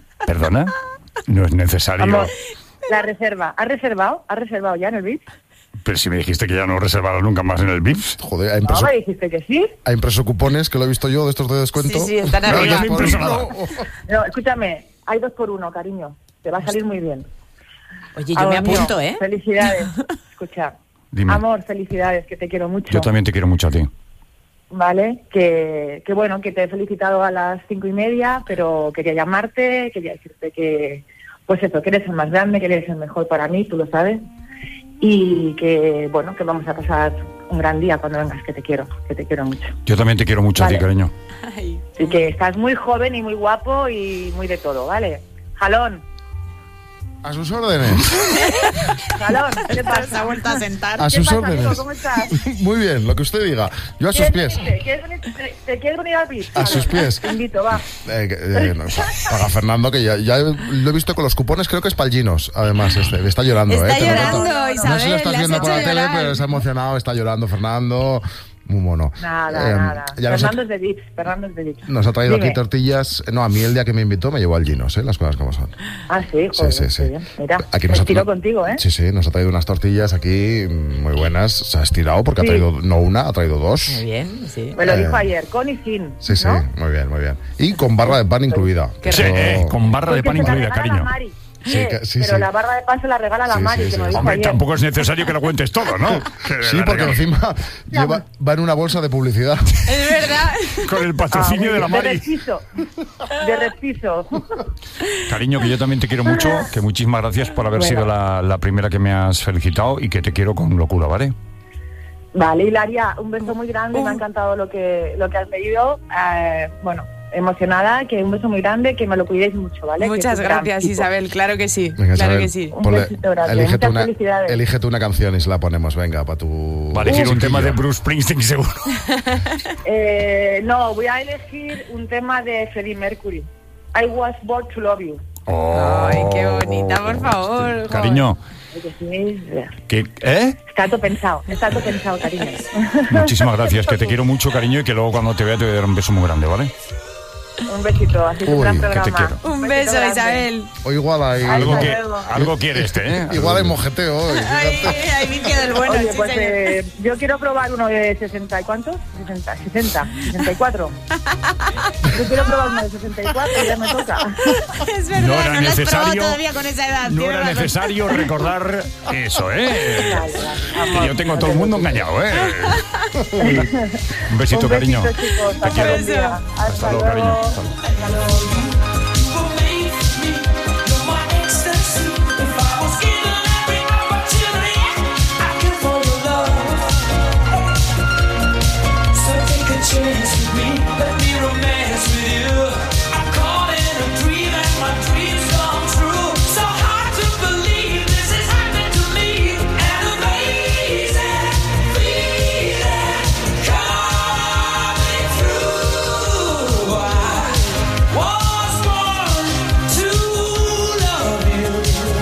¿Perdona? No es necesario. Amor, la reserva. ¿Has reservado? ¿Has reservado ya en el Vips? Pero si me dijiste que ya no reservara nunca más en el V I P. Joder, ha impreso, No, me dijiste que sí. ha impreso cupones, que lo he visto yo, de estos de descuento. Sí, sí, están No, arriba. no he impreso nada. No, escúchame, hay dos por uno, cariño. Te va a salir muy bien. Oye, yo me Amor mío, apunto, ¿eh? Felicidades. Escucha. Dime. Amor, felicidades, que te quiero mucho. Yo también te quiero mucho a ti. Vale, que, que bueno, que te he felicitado a las cinco y media, pero quería llamarte, quería decirte que, pues eso, que eres el más grande, que eres el mejor para mí, tú lo sabes, y que, bueno, que vamos a pasar un gran día cuando vengas, que te quiero, que te quiero mucho. Yo también te quiero mucho Vale. a ti, cariño. Y que estás muy joven y muy guapo y muy de todo, ¿vale? Jalón, A sus órdenes. jalón, ¿qué Se pasa? ha vuelto a sentar. A ¿Qué sus pasa, órdenes. amigo? ¿Cómo estás? Muy bien, lo que usted diga. Yo a sus ¿Quieres pies. venirte? ¿Quieres venir- te, te quieres venir al beach? A sus pies. Te invito, va. Eh, que, eh, no, pa- paga Fernando, que ya, ya lo he visto con los cupones, creo que es Palginos, además, este, está llorando. Está eh, te lo llorando, noto. No sé si Isabel, lo estás le has viendo por hecho la tele, llorar. pero se ha emocionado, está llorando Fernando. Muy mono. Nada, Eh, nada. ya nos ha- Fernando es de beach, Fernando es de beach. Nos ha traído Dime. aquí tortillas. No, a mí el día que me invitó me llevó al Ginos, ¿eh? Las cosas como son. Ah, sí, joder, Sí, sí, sí. qué bien. Mira, Aquí me nos ha- estiro contigo, ¿eh? Sí, sí, nos ha traído unas tortillas aquí mm, muy buenas. Se ha estirado porque Sí. ha traído no una, ha traído dos. Muy bien, sí. Me lo Eh, dijo ayer, con y sin. Sí, sí, ¿no? muy bien, muy bien. Y con barra de pan incluida. Qué Sí, Eso- eh, con barra de Porque pan se la incluida, regala cariño. la Mari. Sí, Sí, que- sí, pero sí. la barra de pan se la regala la Sí, Mari, sí, que sí, me lo sí. dijo Hombre, ayer. tampoco es necesario que lo cuentes todo, ¿no? Que Sí, la porque regalo. encima lleva, va en una bolsa de publicidad. Es verdad. Con el Ah, patrocinio muy de la bien. De Mari. respiso. De respiso. Cariño, que yo también te quiero mucho, que muchísimas gracias por haber Bueno. sido la, la primera que me has felicitado y que te quiero con locura, ¿vale? Vale, Hilaria, un beso muy grande, me ha encantado lo que lo que has leído. Eh, bueno, emocionada, que un beso muy grande, que me lo cuidéis mucho, ¿vale? Que Muchas es un gran gracias, tipo. Isabel. Claro que sí. Venga, claro Isabel, que sí. Un ponle- besito grande, elígete, muchas una, felicidades. elígete una canción y se la ponemos, venga, para tu... Va a elegir un chiquillo. tema de Bruce Springsteen, seguro. Eh, no, voy a elegir un tema de Freddie Mercury. I was born to love you. Ay, qué bonita, por favor. Cariño, Oye, sí, que, ¿eh? está todo pensado, está todo pensado, cariño. Muchísimas gracias, que te quiero mucho, cariño, y que luego cuando te vea te voy a dar un beso muy grande, ¿vale? Un besito, así que un Uy, gran que te programa. quiero. Un besito beso, grande. Isabel. O igual hay... Algo Hasta que, luego. algo quiere este, ¿eh? Igual hay mojeteo hoy. Ay, fíjate. ay, vicio del bueno. Oye, sí, pues señor. eh, yo quiero probar uno de sesenta y cuántos, sesenta, sesenta, sesenta y cuatro. Yo quiero probar uno de sesenta y cuatro, ya me toca. Es verdad, No no, era lo has probado necesario- todavía con esa edad. No tienes era razón. necesario recordar eso, ¿eh? Vale, vale, Que amor, yo tengo a no todo el te mundo preocupes. engañado, ¿eh? Un besito, Un cariño. besito, chicos, Te pasa quiero. buen día. Hasta Hasta luego, luego. cariño. Hasta luego. Hasta luego. Chance with me, let me romance with you. I'm caught in a dream and my dreams come true. So hard to believe this is happening to me. An amazing feeling coming through. I was born to love you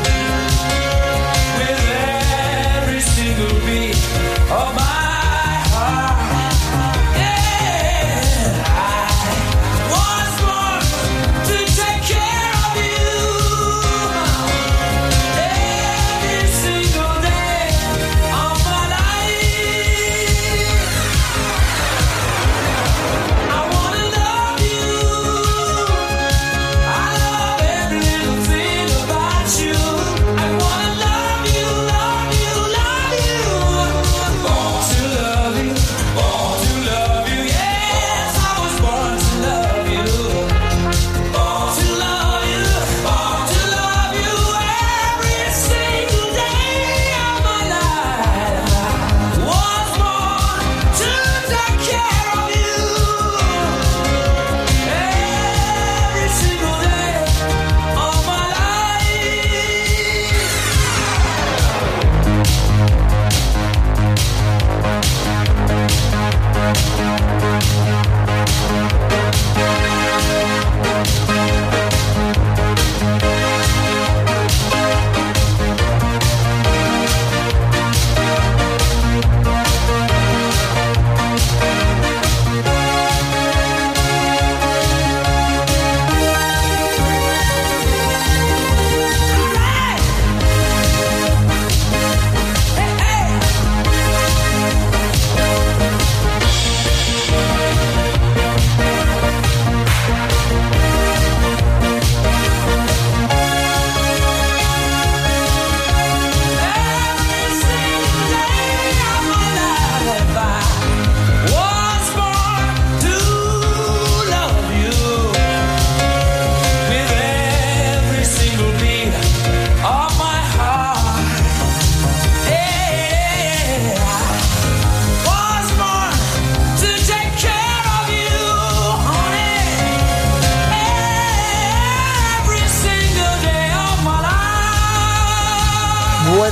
with every single beat of my heart. Yeah, I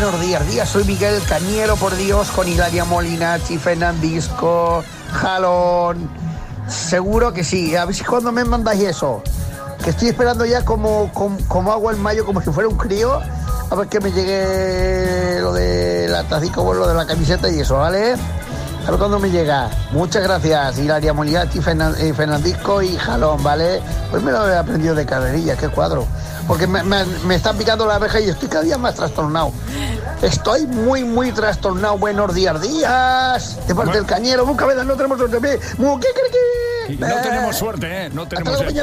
buenos días, días. Soy Miguel Cañero, por Dios, con Hilaria Molinacci, Fernandisco, Jalón. Seguro que sí. A ver si cuando me mandáis eso. Que estoy esperando ya como, como, como agua en mayo, como si fuera un crío. A ver que me llegue lo de la tacica, bueno, lo de la camiseta y eso, ¿vale? A ver cuándo me llega. Muchas gracias, Hilaria Molinacci, Fernandisco y Jalón, ¿vale? Pues me lo he aprendido de carrerilla, qué cuadro. Porque me, me, me están picando la abeja y estoy cada día más trastornado. Estoy muy, muy trastornado. Buenos días, días. De parte bueno. del Cañero. Nunca me dan, no tenemos suerte. No tenemos suerte, ¿eh? No tenemos suerte.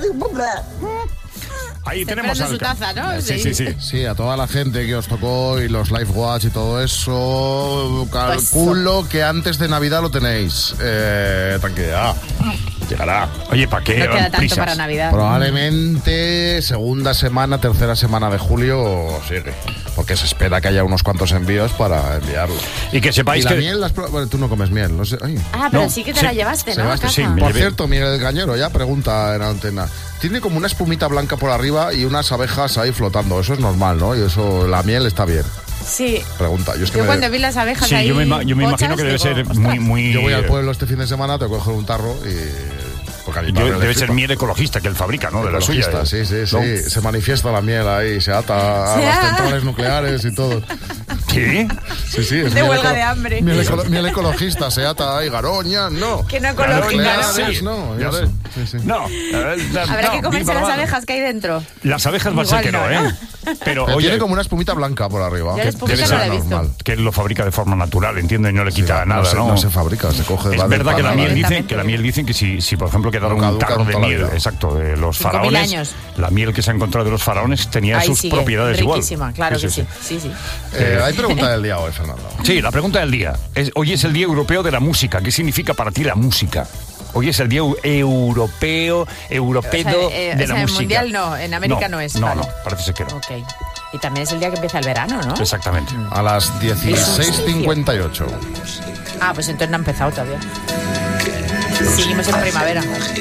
Ahí Se tenemos su taza, ¿no? Sí, sí, sí. Sí, a toda la gente que os tocó y los Live Watch y todo eso, calculo pues, que antes de Navidad lo tenéis. Eh, tranquilidad. Llegará. Oye, ¿para qué? No queda tanto prisas. Para Navidad. Probablemente segunda semana, tercera semana de julio sigue. Porque se espera que haya unos cuantos envíos para enviarlo. Y que sepáis y que... la miel, las... bueno, tú no comes miel, no sé. Ay. Ah, pero no, sí que te sí. la llevaste, ¿no? Llevaste, sí, Por llevé. cierto, Miguel Cañero ya pregunta en antena. Tiene como una espumita blanca por arriba y unas abejas ahí flotando. Eso es normal, ¿no? Y eso, la miel está bien. Sí. Pregunta. Yo, es que yo me... cuando vi las abejas sí, ahí yo me, yo me pochas, imagino que debe digo, ser muy, muy... Yo voy al pueblo este fin de semana, te cojo un tarro y... Yo, debe ser miel ecologista que él fabrica, ¿no? De la suya. Eh. Sí, sí, sí. ¿No? Se manifiesta la miel ahí, se ata a las centrales nucleares y todo. ¿Qué? Sí, sí. Es de miel huelga eco... de hambre. Miel, eco... miel ecologista, se ata ahí, garoña, no. Que no ecológica, ¿no? Sí. No, ya sé. Sí, sí. No. Habrá que comerse las abejas que hay dentro. Las abejas va a ser que no, ¿eh? Pero, Pero oye, tiene como una espumita blanca por arriba. Ya Que debe ser normal. Que él lo fabrica de forma natural, entiendo, y no le quita sí, nada, no se, ¿no? no se fabrica, se coge. Es verdad que la miel dice que la miel dicen que si, si por ejemplo quedara un tarro de miel, exacto, de los faraones, años. La miel que se ha encontrado de los faraones tenía Ahí sus sigue, propiedades riquísima, igual. Claro sí, que sí. sí. sí, sí. Eh, hay pregunta del día hoy, Fernando. Sí, la pregunta del día. Es, hoy es el Día Europeo de la Música. ¿Qué significa para ti la música? Hoy es el Día Europeo, Europeo o sea, eh, de o sea, la en música. Mundial no, en América no, no es. No, vale. no, parece ser que no. Ok. Y también es el día que empieza el verano, ¿no? Exactamente. A las dieciséis cincuenta y ocho. Ah, pues entonces no ha empezado todavía. Seguimos en primavera.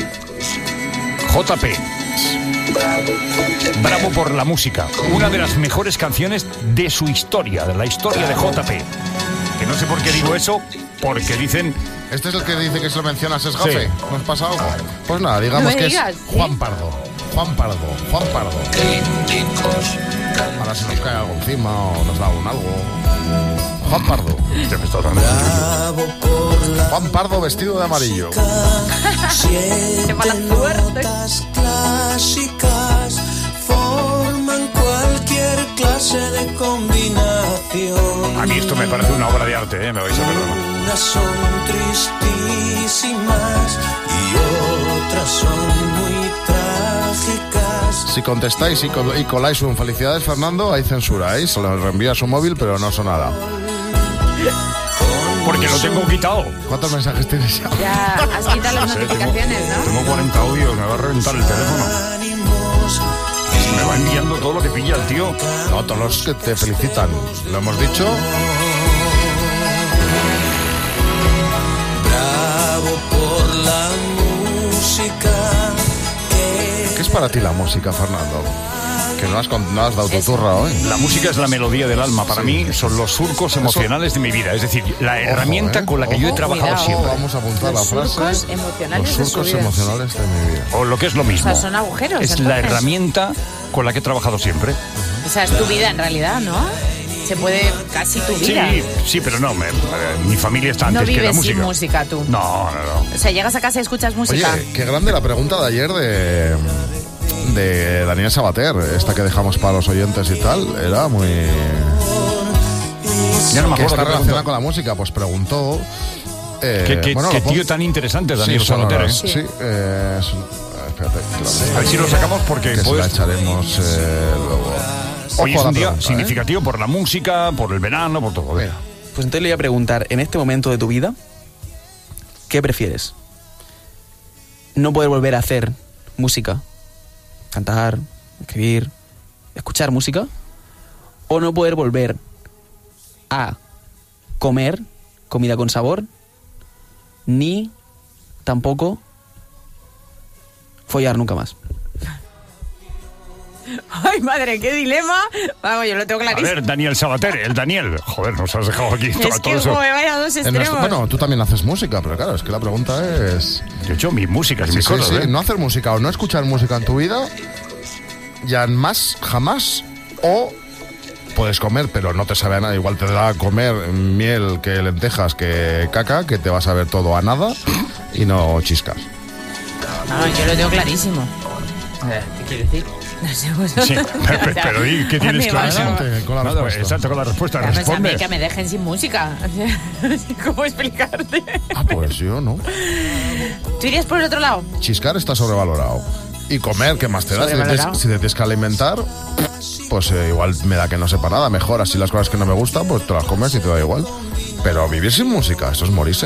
J P. Bravo por la música. Una de las mejores canciones de su historia, de la historia de J P. Que no sé por qué digo eso, porque dicen... ¿Este es el que dice que si lo mencionas es gafe? Sí. ¿Nos pasa algo? Pues nada, digamos no que digas, es ¿sí? Juan Pardo. Juan Pardo, Juan Pardo. Ahora se nos cae algo encima o nos da un algo. Juan Pardo. Ya me estás dando. Juan Pardo vestido de amarillo. Qué mala suerte. Clásicas forman cualquier clase de combinación. A mí esto me parece una obra de arte, ¿eh? Me vais a perdonar. Unas son tristísimas y otras son muy trágicas. Si contestáis y, col- y coláis un felicidades, Fernando, hay censura, ¿eh? Se lo reenvía a su móvil, pero no sonará. Porque lo tengo quitado. ¿Cuántos mensajes tienes ya? Ya has quitado las notificaciones, ¿no? Tengo cuarenta audios, me va a reventar el teléfono. Me va enviando todo lo que pilla el tío. No, todos los que te felicitan. ¿Lo hemos dicho? Bravo por la música. ¿Qué es para ti la música, Fernando? Que no has, con- no has dado tu turra hoy. La música es la melodía del alma. Para Sí. mí son los surcos emocionales de mi vida. Es decir, la Ojo, herramienta ¿eh? con la que yo he Ojo, trabajado cuidado. siempre. Vamos a apuntar Los la frase. surcos emocionales Los de su surcos vida. emocionales de mi vida. O lo que es lo mismo. O sea, son agujeros, Es entonces. la herramienta con la que he trabajado siempre. O sea, es tu vida en realidad, ¿no? Se puede casi tu vida. Sí, sí, pero no. me- eh, mi familia está No antes que la vives música. sin música tú. No, no, no. O sea, llegas a casa y escuchas música. Oye, qué grande la pregunta de ayer de, de Daniel Sabater, esta que dejamos para los oyentes y tal, era muy... Ya no me ¿Qué acuerdo está qué relacionada preguntó. con la música? Pues preguntó... eh, Qué, qué- bueno, qué lo pon- tío tan interesante, Daniel sí, Sabater, ¿eh? sonoras, Sí, eh, es- espérate. que la- A ver si lo sacamos porque que se la puedes... echaremos eh, luego. Hoy Ojo es a la un día pregunta, ¿eh? significativo por la música, por el verano, por todo. Mira. Pues entonces le voy a preguntar, en este momento de tu vida, ¿qué prefieres? ¿No poder volver a hacer música? ¿Cantar? ¿Escribir? ¿Escuchar música? ¿O no poder volver a comer comida con sabor? Ni tampoco follar nunca más. Ay, madre, qué dilema. Vamos, yo lo tengo A clarísimo. ver, Daniel Sabater, el Daniel. Joder, nos has dejado aquí todo, Es todo que, eso. joder, vaya dos En extremos. nuestro- bueno, tú también haces música, pero claro, es que la pregunta es... De hecho, mis músicas y Sí, mis sí, cosas, sí, ¿eh? no hacer música o no escuchar música en tu vida, ya más, jamás, o puedes comer, pero no te sabe a nada. Igual te da a comer miel que lentejas que caca, que te vas a ver todo a nada y no chiscas. No, yo lo tengo clarísimo. A ver, ¿qué quiere decir? No sé, pues... Sí, pero, pero di, ¿qué tienes Amigo, clarísimo? no. Con la Nada, respuesta. exacto, con la respuesta. Además, a mí Responde. que me dejen sin música. ¿Cómo explicarte? Ah, pues yo no. ¿Tú irías por el otro lado? Chiscar está sobrevalorado. Y comer, ¿qué más te da? Si te, Sobrevalorado. si te tienes que alimentar, pues eh, igual me da que no sepa nada. Mejor, así las cosas que no me gustan, pues te las comes y te da igual. Pero vivir sin música, eso es morirse.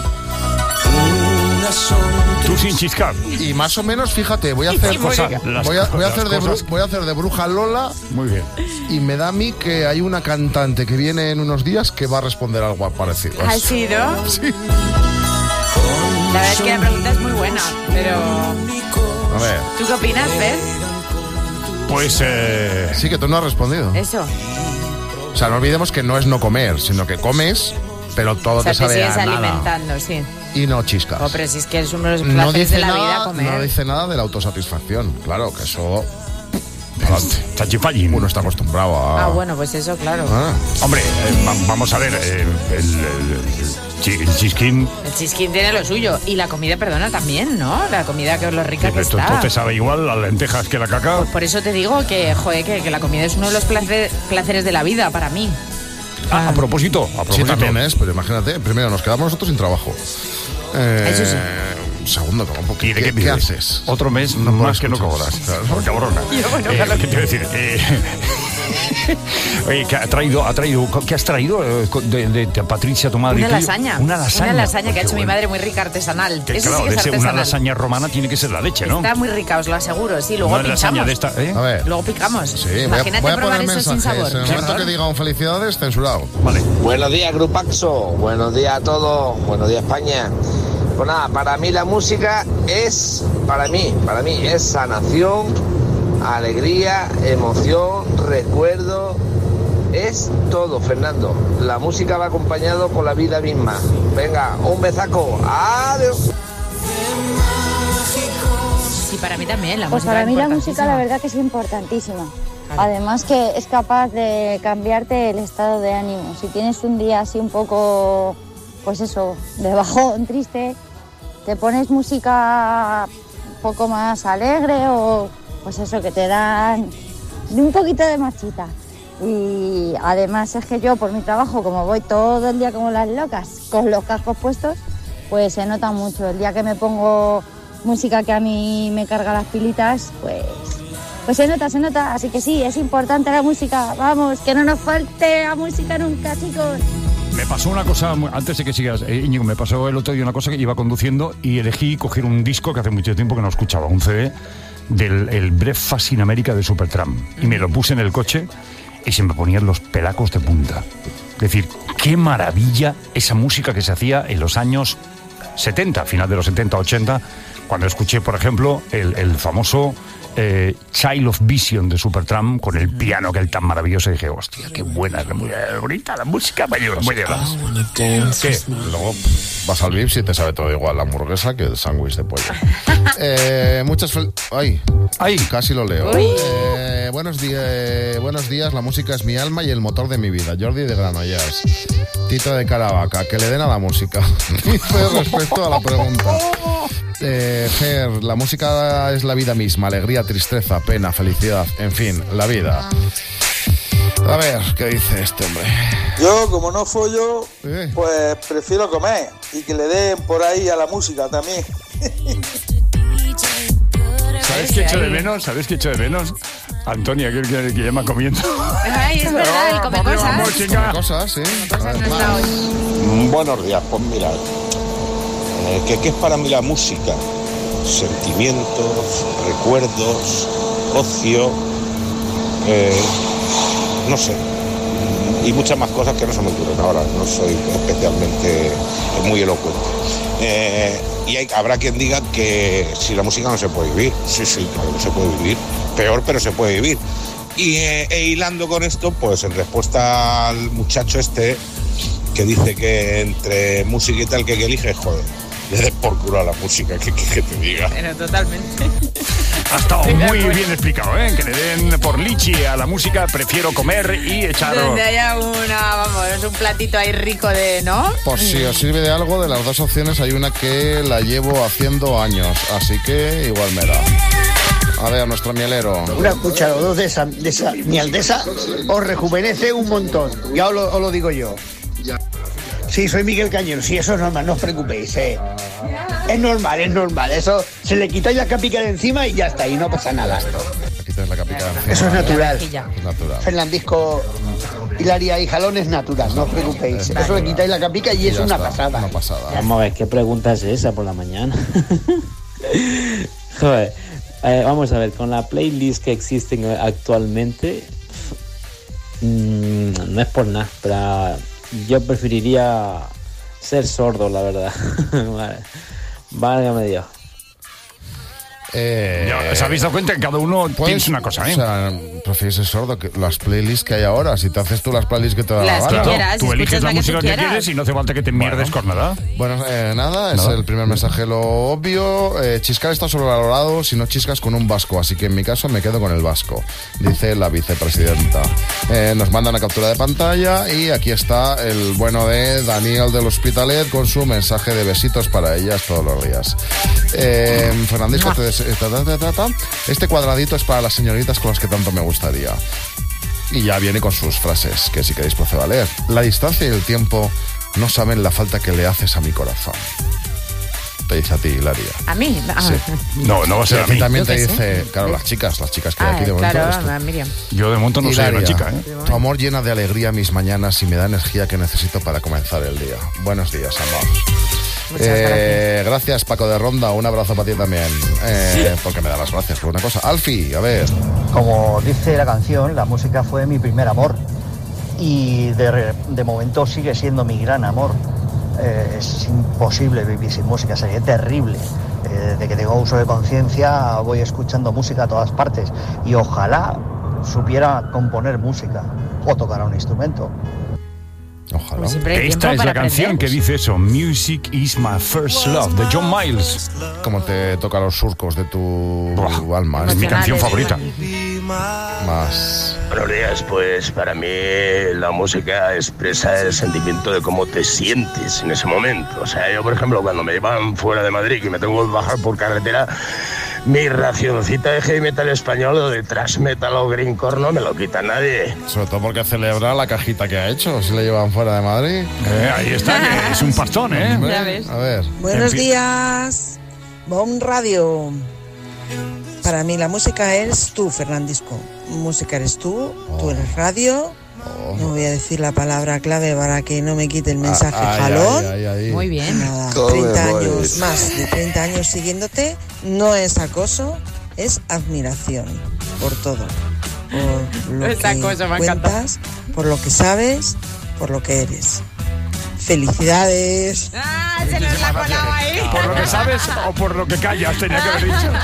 Tú sin chiscar. Y más o menos, fíjate, voy a hacer Las cosas- las voy a, voy a cosas- hacer de las bru- cosas- voy a hacer de bruja Lola. Muy bien. Y me da a mí que hay una cantante que viene en unos días que va a responder algo parecido. ¿Ha sido? Sí. La verdad es que la pregunta es muy buena, pero... A ver. ¿Tú qué opinas, Fer? Pues eh... sí, que tú no has respondido. Eso. O sea, no olvidemos que no es no comer, sino que comes, pero todo O sea, te te sabe sigues a nada. alimentando, sí. Y no chiscas. Oh, pero si es que es uno de los no placeres dice de la nada, vida comer. no dice nada de la autosatisfacción. Claro, que eso... Adelante. Chachifallín. Uno está acostumbrado a... Ah, bueno, pues eso, claro. Ah. Hombre, eh, va- vamos a ver, eh, el, el- el chi- el chisquín, El chisquín tiene lo suyo. Y la comida, perdona, también, ¿no? La comida que es lo rica que esto, está. esto te sabe igual las lentejas que la caca. Por eso te digo que, joder, que, que la comida es uno de los placer- placeres de la vida para mí. Ah, a propósito, a Sí, propósito. también es, pero imagínate, primero nos quedamos nosotros sin trabajo. Eh, Eso sí. Un segundo, como un poquito. ¿Y de ¿Qué, qué qué vives? haces? Otro mes No más que no escuchas. cobras. Claro. Por cabrona. Yo, bueno, Eh, claro. ¿Qué te iba a decir? Eh, Oye, ¿qué ha traído? Ha traído ¿Qué has traído eh, de, de- de Patricia, tu madre? Una y tú? lasaña. Una lasaña. Una lasaña que Qué ha hecho mi bueno. madre muy rica, artesanal. Que, Eso claro, sí que de es ser una artesanal. lasaña romana tiene que ser la leche, ¿no? Está muy rica, os lo aseguro, sí. Luego No es lasaña pinchamos. de esta, ¿eh? A ver. Luego picamos. Sí, voy a, Imagínate voy a probar poner eso sin mensajes. sabor. En el momento que diga un felicidades, censurado. Vale. Buenos días, Grupaxo. Buenos días a todos. Buenos días, España. Pues nada, para mí la música es, para mí, para mí es sanación, alegría, emoción, recuerdo. Es todo, Fernando. La música va acompañado con la vida misma. Venga, un besaco. Adiós. Sí, para mí también. La Pues música para es mí la importantísima. música la verdad que es importantísima. Además que es capaz de cambiarte el estado de ánimo. Si tienes un día así un poco, pues eso, de bajón, triste, te pones música un poco más alegre o pues eso, que te dan un poquito de marchita. Y además es que yo por mi trabajo, como voy todo el día como las locas, con los cascos puestos, pues se nota mucho. El día que me pongo música que a mí me carga las pilitas, pues, pues se nota, se nota. Así que sí, es importante la música. Vamos, que no nos falte la música nunca, chicos. Me pasó una cosa, muy- antes de que sigas, eh, Íñigo, me pasó el otro día una cosa que iba conduciendo y elegí coger un disco que hace mucho tiempo que no escuchaba, un C D del el Breakfast in America de Supertramp. Y me lo puse en el coche y se me ponían los pelacos de punta. Es decir, qué maravilla esa música que se hacía en los años setenta, final de los setenta, ochenta, cuando escuché, por ejemplo, el, el famoso eh, Child of Vision de Supertramp con el piano que es tan maravilloso. Y dije, hostia, qué buena, es muy bonita la música, me lleva, me lleva. ¿Qué? Luego vas al Vips y te sabe todo igual la hamburguesa que el sándwich de pollo. eh, muchas fel- Ay, Ay, casi lo leo. Uy. Eh, buenos días, buenos días. La música es mi alma y el motor de mi vida. Jordi de Granollers. Tito de Caravaca. Que le den a la música. Dice respecto a la pregunta. Eh, Ger, la música es la vida misma. Alegría, tristeza, pena, felicidad. En fin, la vida. A ver, ¿qué dice este hombre? Yo, como no follo, Eh. pues prefiero comer y que le den por ahí a la música también. ¿Sabes qué echo de menos? ¿Sabes qué echo de menos? Antonia, que, que, que llama comiendo. Ay, es verdad, el come Vamos, cosas. vamos, chica. Cosas, sí. Cosas no está hoy. Buenos días, pues mira, eh, ¿qué, ¿qué es para mí la música? Sentimientos, recuerdos, ocio, eh, no sé, y muchas más cosas que no se me ocurren ahora, no soy especialmente muy elocuente. Eh, Y hay, habrá quien diga que si la música no se puede vivir. Sí, sí, claro que se puede vivir. Peor, pero se puede vivir. Y eh, e hilando con esto, pues en respuesta al muchacho este que dice que entre música y tal que, que elige, joder, le des por culo a la música, que, que, que te diga. Pero totalmente. Ha estado muy bien explicado, ¿eh? Que le den por lichi a la música, prefiero comer y echar... Donde haya una, vamos, es un platito ahí rico de, ¿no? Por si os sirve de algo, de las dos opciones hay una que la llevo haciendo años, así que igual me da. A ver, nuestro mielero. Una cuchara o dos de esa, de esa miel de esa os rejuvenece un montón. Ya os lo, os lo digo yo. Sí, soy Miguel Cañero. Sí, eso es normal, no os preocupéis, ¿eh? Es normal, es normal. Eso se le quitáis la capica de encima y ya está, y no pasa nada. Le quitas la capica de encima. Eso es natural. Es natural. Fernandisco, Hilaria y Jalón es natural, no os preocupéis. Eso le quitáis la capica y, y es una está, pasada. Una pasada. Vamos a ver, ¿qué pregunta es esa por la mañana? Joder. Eh, vamos a ver, con la playlist que existen actualmente, mmm, no es por nada, pero yo preferiría ser sordo, la verdad. Vale. Válgame Dios. Eh, ya, ¿os habéis dado cuenta que cada uno pues, piensa una cosa, eh? O sea, prefieres ser sordo que las playlists que hay ahora. Si te haces tú las playlists que te da la Las que gana. quieras, Tú eliges la la que música tú que, quieras. quieres y no hace falta que te mierdes con nada. Bueno, eh, nada, es Nada. el primer mensaje lo obvio. Eh, chiscar está sobrevalorado si no chiscas con un vasco, así que en mi caso me quedo con el vasco, dice la vicepresidenta. Eh, nos manda una captura de pantalla y aquí está el bueno de Daniel del Hospitalet con su mensaje de besitos para ellas todos los días. Eh, Fernandisco, te des- ta, ta, ta, ta, ta. Este cuadradito es para las señoritas con las que tanto me gustaría. Y ya viene con sus frases, que si queréis procedo a leer. La distancia y el tiempo no saben la falta que le haces a mi corazón. Te dice a ti, Hilaria. ¿A mí? Ah. Sí. No, no va a ser Y a a ti mí. también Yo te qué dice, sé. claro, las chicas, las chicas que hay Ah, aquí de momento. claro, eres tú. a Miriam. Yo de momento no soy Hilaria, una chica, ¿eh? tu amor llena de alegría mis mañanas y me da energía que necesito para comenzar el día. Buenos días, amor. Muchas Eh, gracias, Paco de Ronda. Un abrazo para ti también. Eh, porque me da las gracias por una cosa. Alfie, a ver. Como dice la canción, la música fue mi primer amor y de, re- de momento sigue siendo mi gran amor. Eh, es imposible vivir sin música, sería terrible. Eh, desde que tengo uso de conciencia voy escuchando música a todas partes y ojalá supiera componer música o tocar un instrumento. Ojalá. Pues siempre hay Esta tiempo es para la canción aprender. que dice eso. Music is my first love, de John Miles. Como te toca los surcos de tu Buah, alma. es ¿eh? mi canción favorita. Más. Buenos días, pues para mí la música expresa el sentimiento de cómo te sientes en ese momento. O sea, yo por ejemplo cuando me llevan fuera de Madrid y me tengo que bajar por carretera, mi racioncita de heavy metal español o de thrash metal o greencore no me lo quita nadie. Sobre todo porque celebra la cajita que ha hecho. Si le llevan fuera de Madrid. Eh, ahí está, que es un pastón, ¿eh? Hombre, Ya ves. A ver. Buenos En fin. días, Bon Radio. Para mí la música eres tú, Fernandisco. Música eres tú, tú eres radio. No voy a decir la palabra clave para que no me quite el mensaje Ay, jalón. ay, ay, ay. Muy bien. Nada, Come, treinta boys. años, más de treinta años siguiéndote, no es acoso, es admiración por todo. Por lo Es que acoso, me encanta. cuentas, por lo que sabes, por lo que eres. ¡Felicidades! ¡Ah, se nos la ha colado ahí! ¿Por lo que sabes o por lo que callas? Tenía que haber dicho.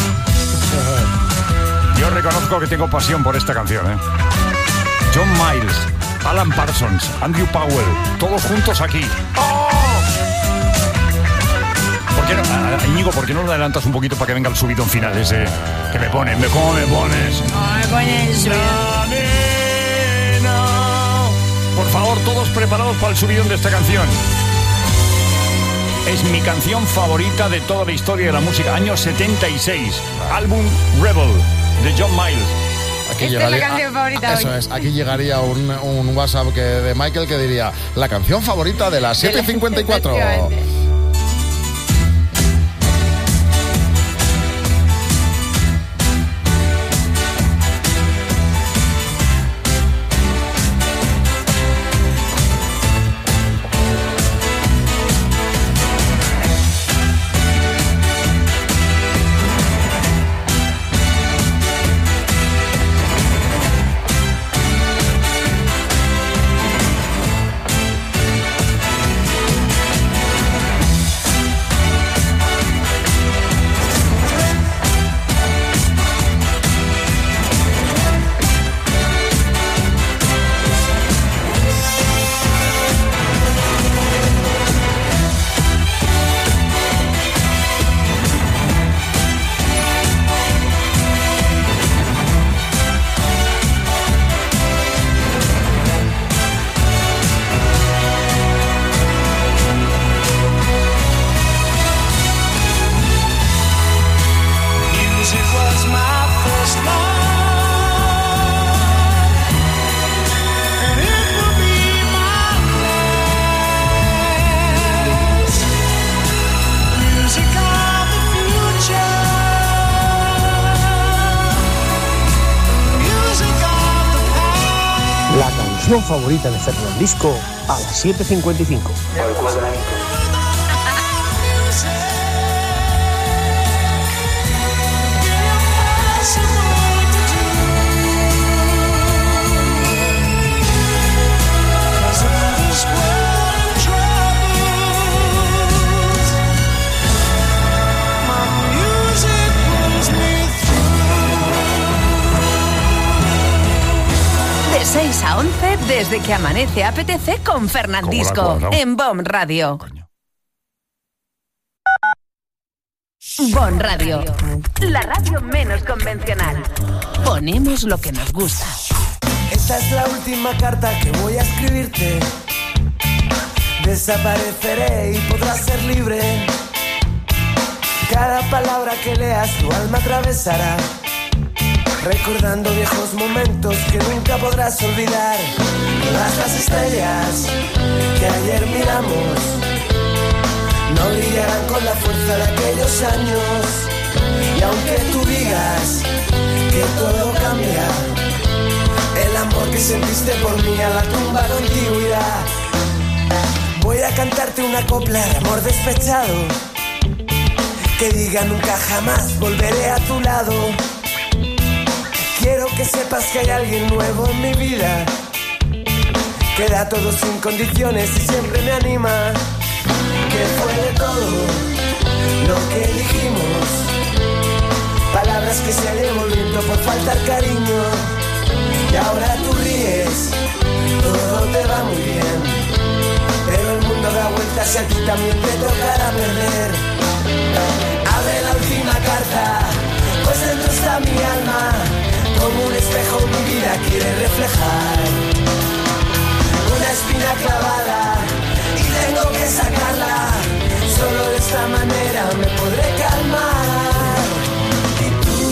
Yo reconozco que tengo pasión por esta canción, ¿eh? John Miles, Alan Parsons, Andrew Powell, todos juntos aquí. ¡Oh! ¿Por qué no, ah, Íñigo, ¿por qué no lo adelantas un poquito para que venga el subidón final ese que me pones? Me, ¿Cómo me pones? No me pones La nena. Por favor, todos preparados para el subidón de esta canción. Es mi canción favorita de toda la historia de la música. Año setenta y seis. Álbum Rebel, de John Miles. Aquí Esta es la canción favorita Eso hoy. es, aquí llegaría un, un WhatsApp que, de Michael que diría la canción favorita de las siete cincuenta y cuatro. Efectivamente. canción favorita de Fernandisco a las siete cincuenta y cinco. De seis a once, desde que amanece A P T C con Fernandisco, en B O M Radio. B O M Radio, la radio menos convencional. Ponemos lo que nos gusta. Esta es la última carta que voy a escribirte. Desapareceré y podrás ser libre. Cada palabra que leas tu alma atravesará, recordando viejos momentos que nunca podrás olvidar. Todas las estrellas que ayer miramos no brillarán con la fuerza de aquellos años. Y aunque tú digas que todo cambia, el amor que sentiste por mí a la tumba contigo irá. Voy a cantarte una copla de amor despechado, que diga nunca jamás volveré a tu lado. Quiero que sepas que hay alguien nuevo en mi vida, que da todo sin condiciones y siempre me anima. Que fue de todo lo que dijimos, palabras que se llevó el viento por faltar cariño. Y ahora tú ríes, todo te va muy bien, pero el mundo da vueltas y a ti también te tocará perder. Abre la última carta, pues dentro está mi alma, como un espejo mi vida quiere reflejar. Una espina clavada y tengo que sacarla, solo de esta manera me podré calmar. Y tú,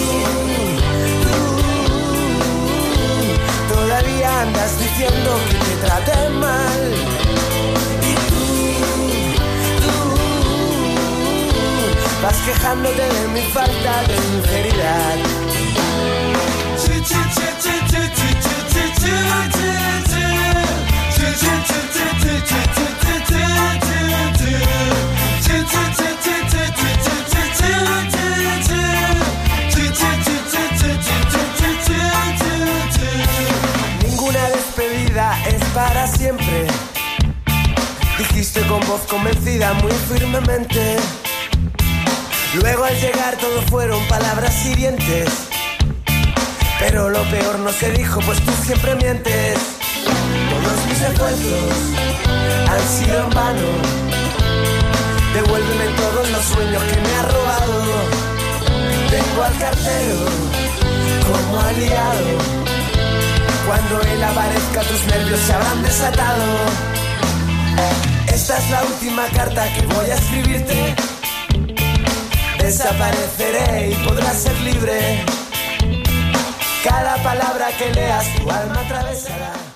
tú, todavía andas diciendo que te traté mal. Y tú, tú, vas quejándote de mi falta de sinceridad. Ninguna despedida es para siempre, dijiste con voz convencida muy firmemente. Luego al llegar todo fueron palabras hirientes, pero lo peor no se dijo, pues tú siempre mientes. Todos mis esfuerzos han sido en vano, devuélveme todos los sueños que me has robado. Tengo al cartero como aliado, cuando él aparezca tus nervios se habrán desatado. Esta es la última carta que voy a escribirte. Desapareceré y podrás ser libre. Cada palabra que leas tu alma atravesará.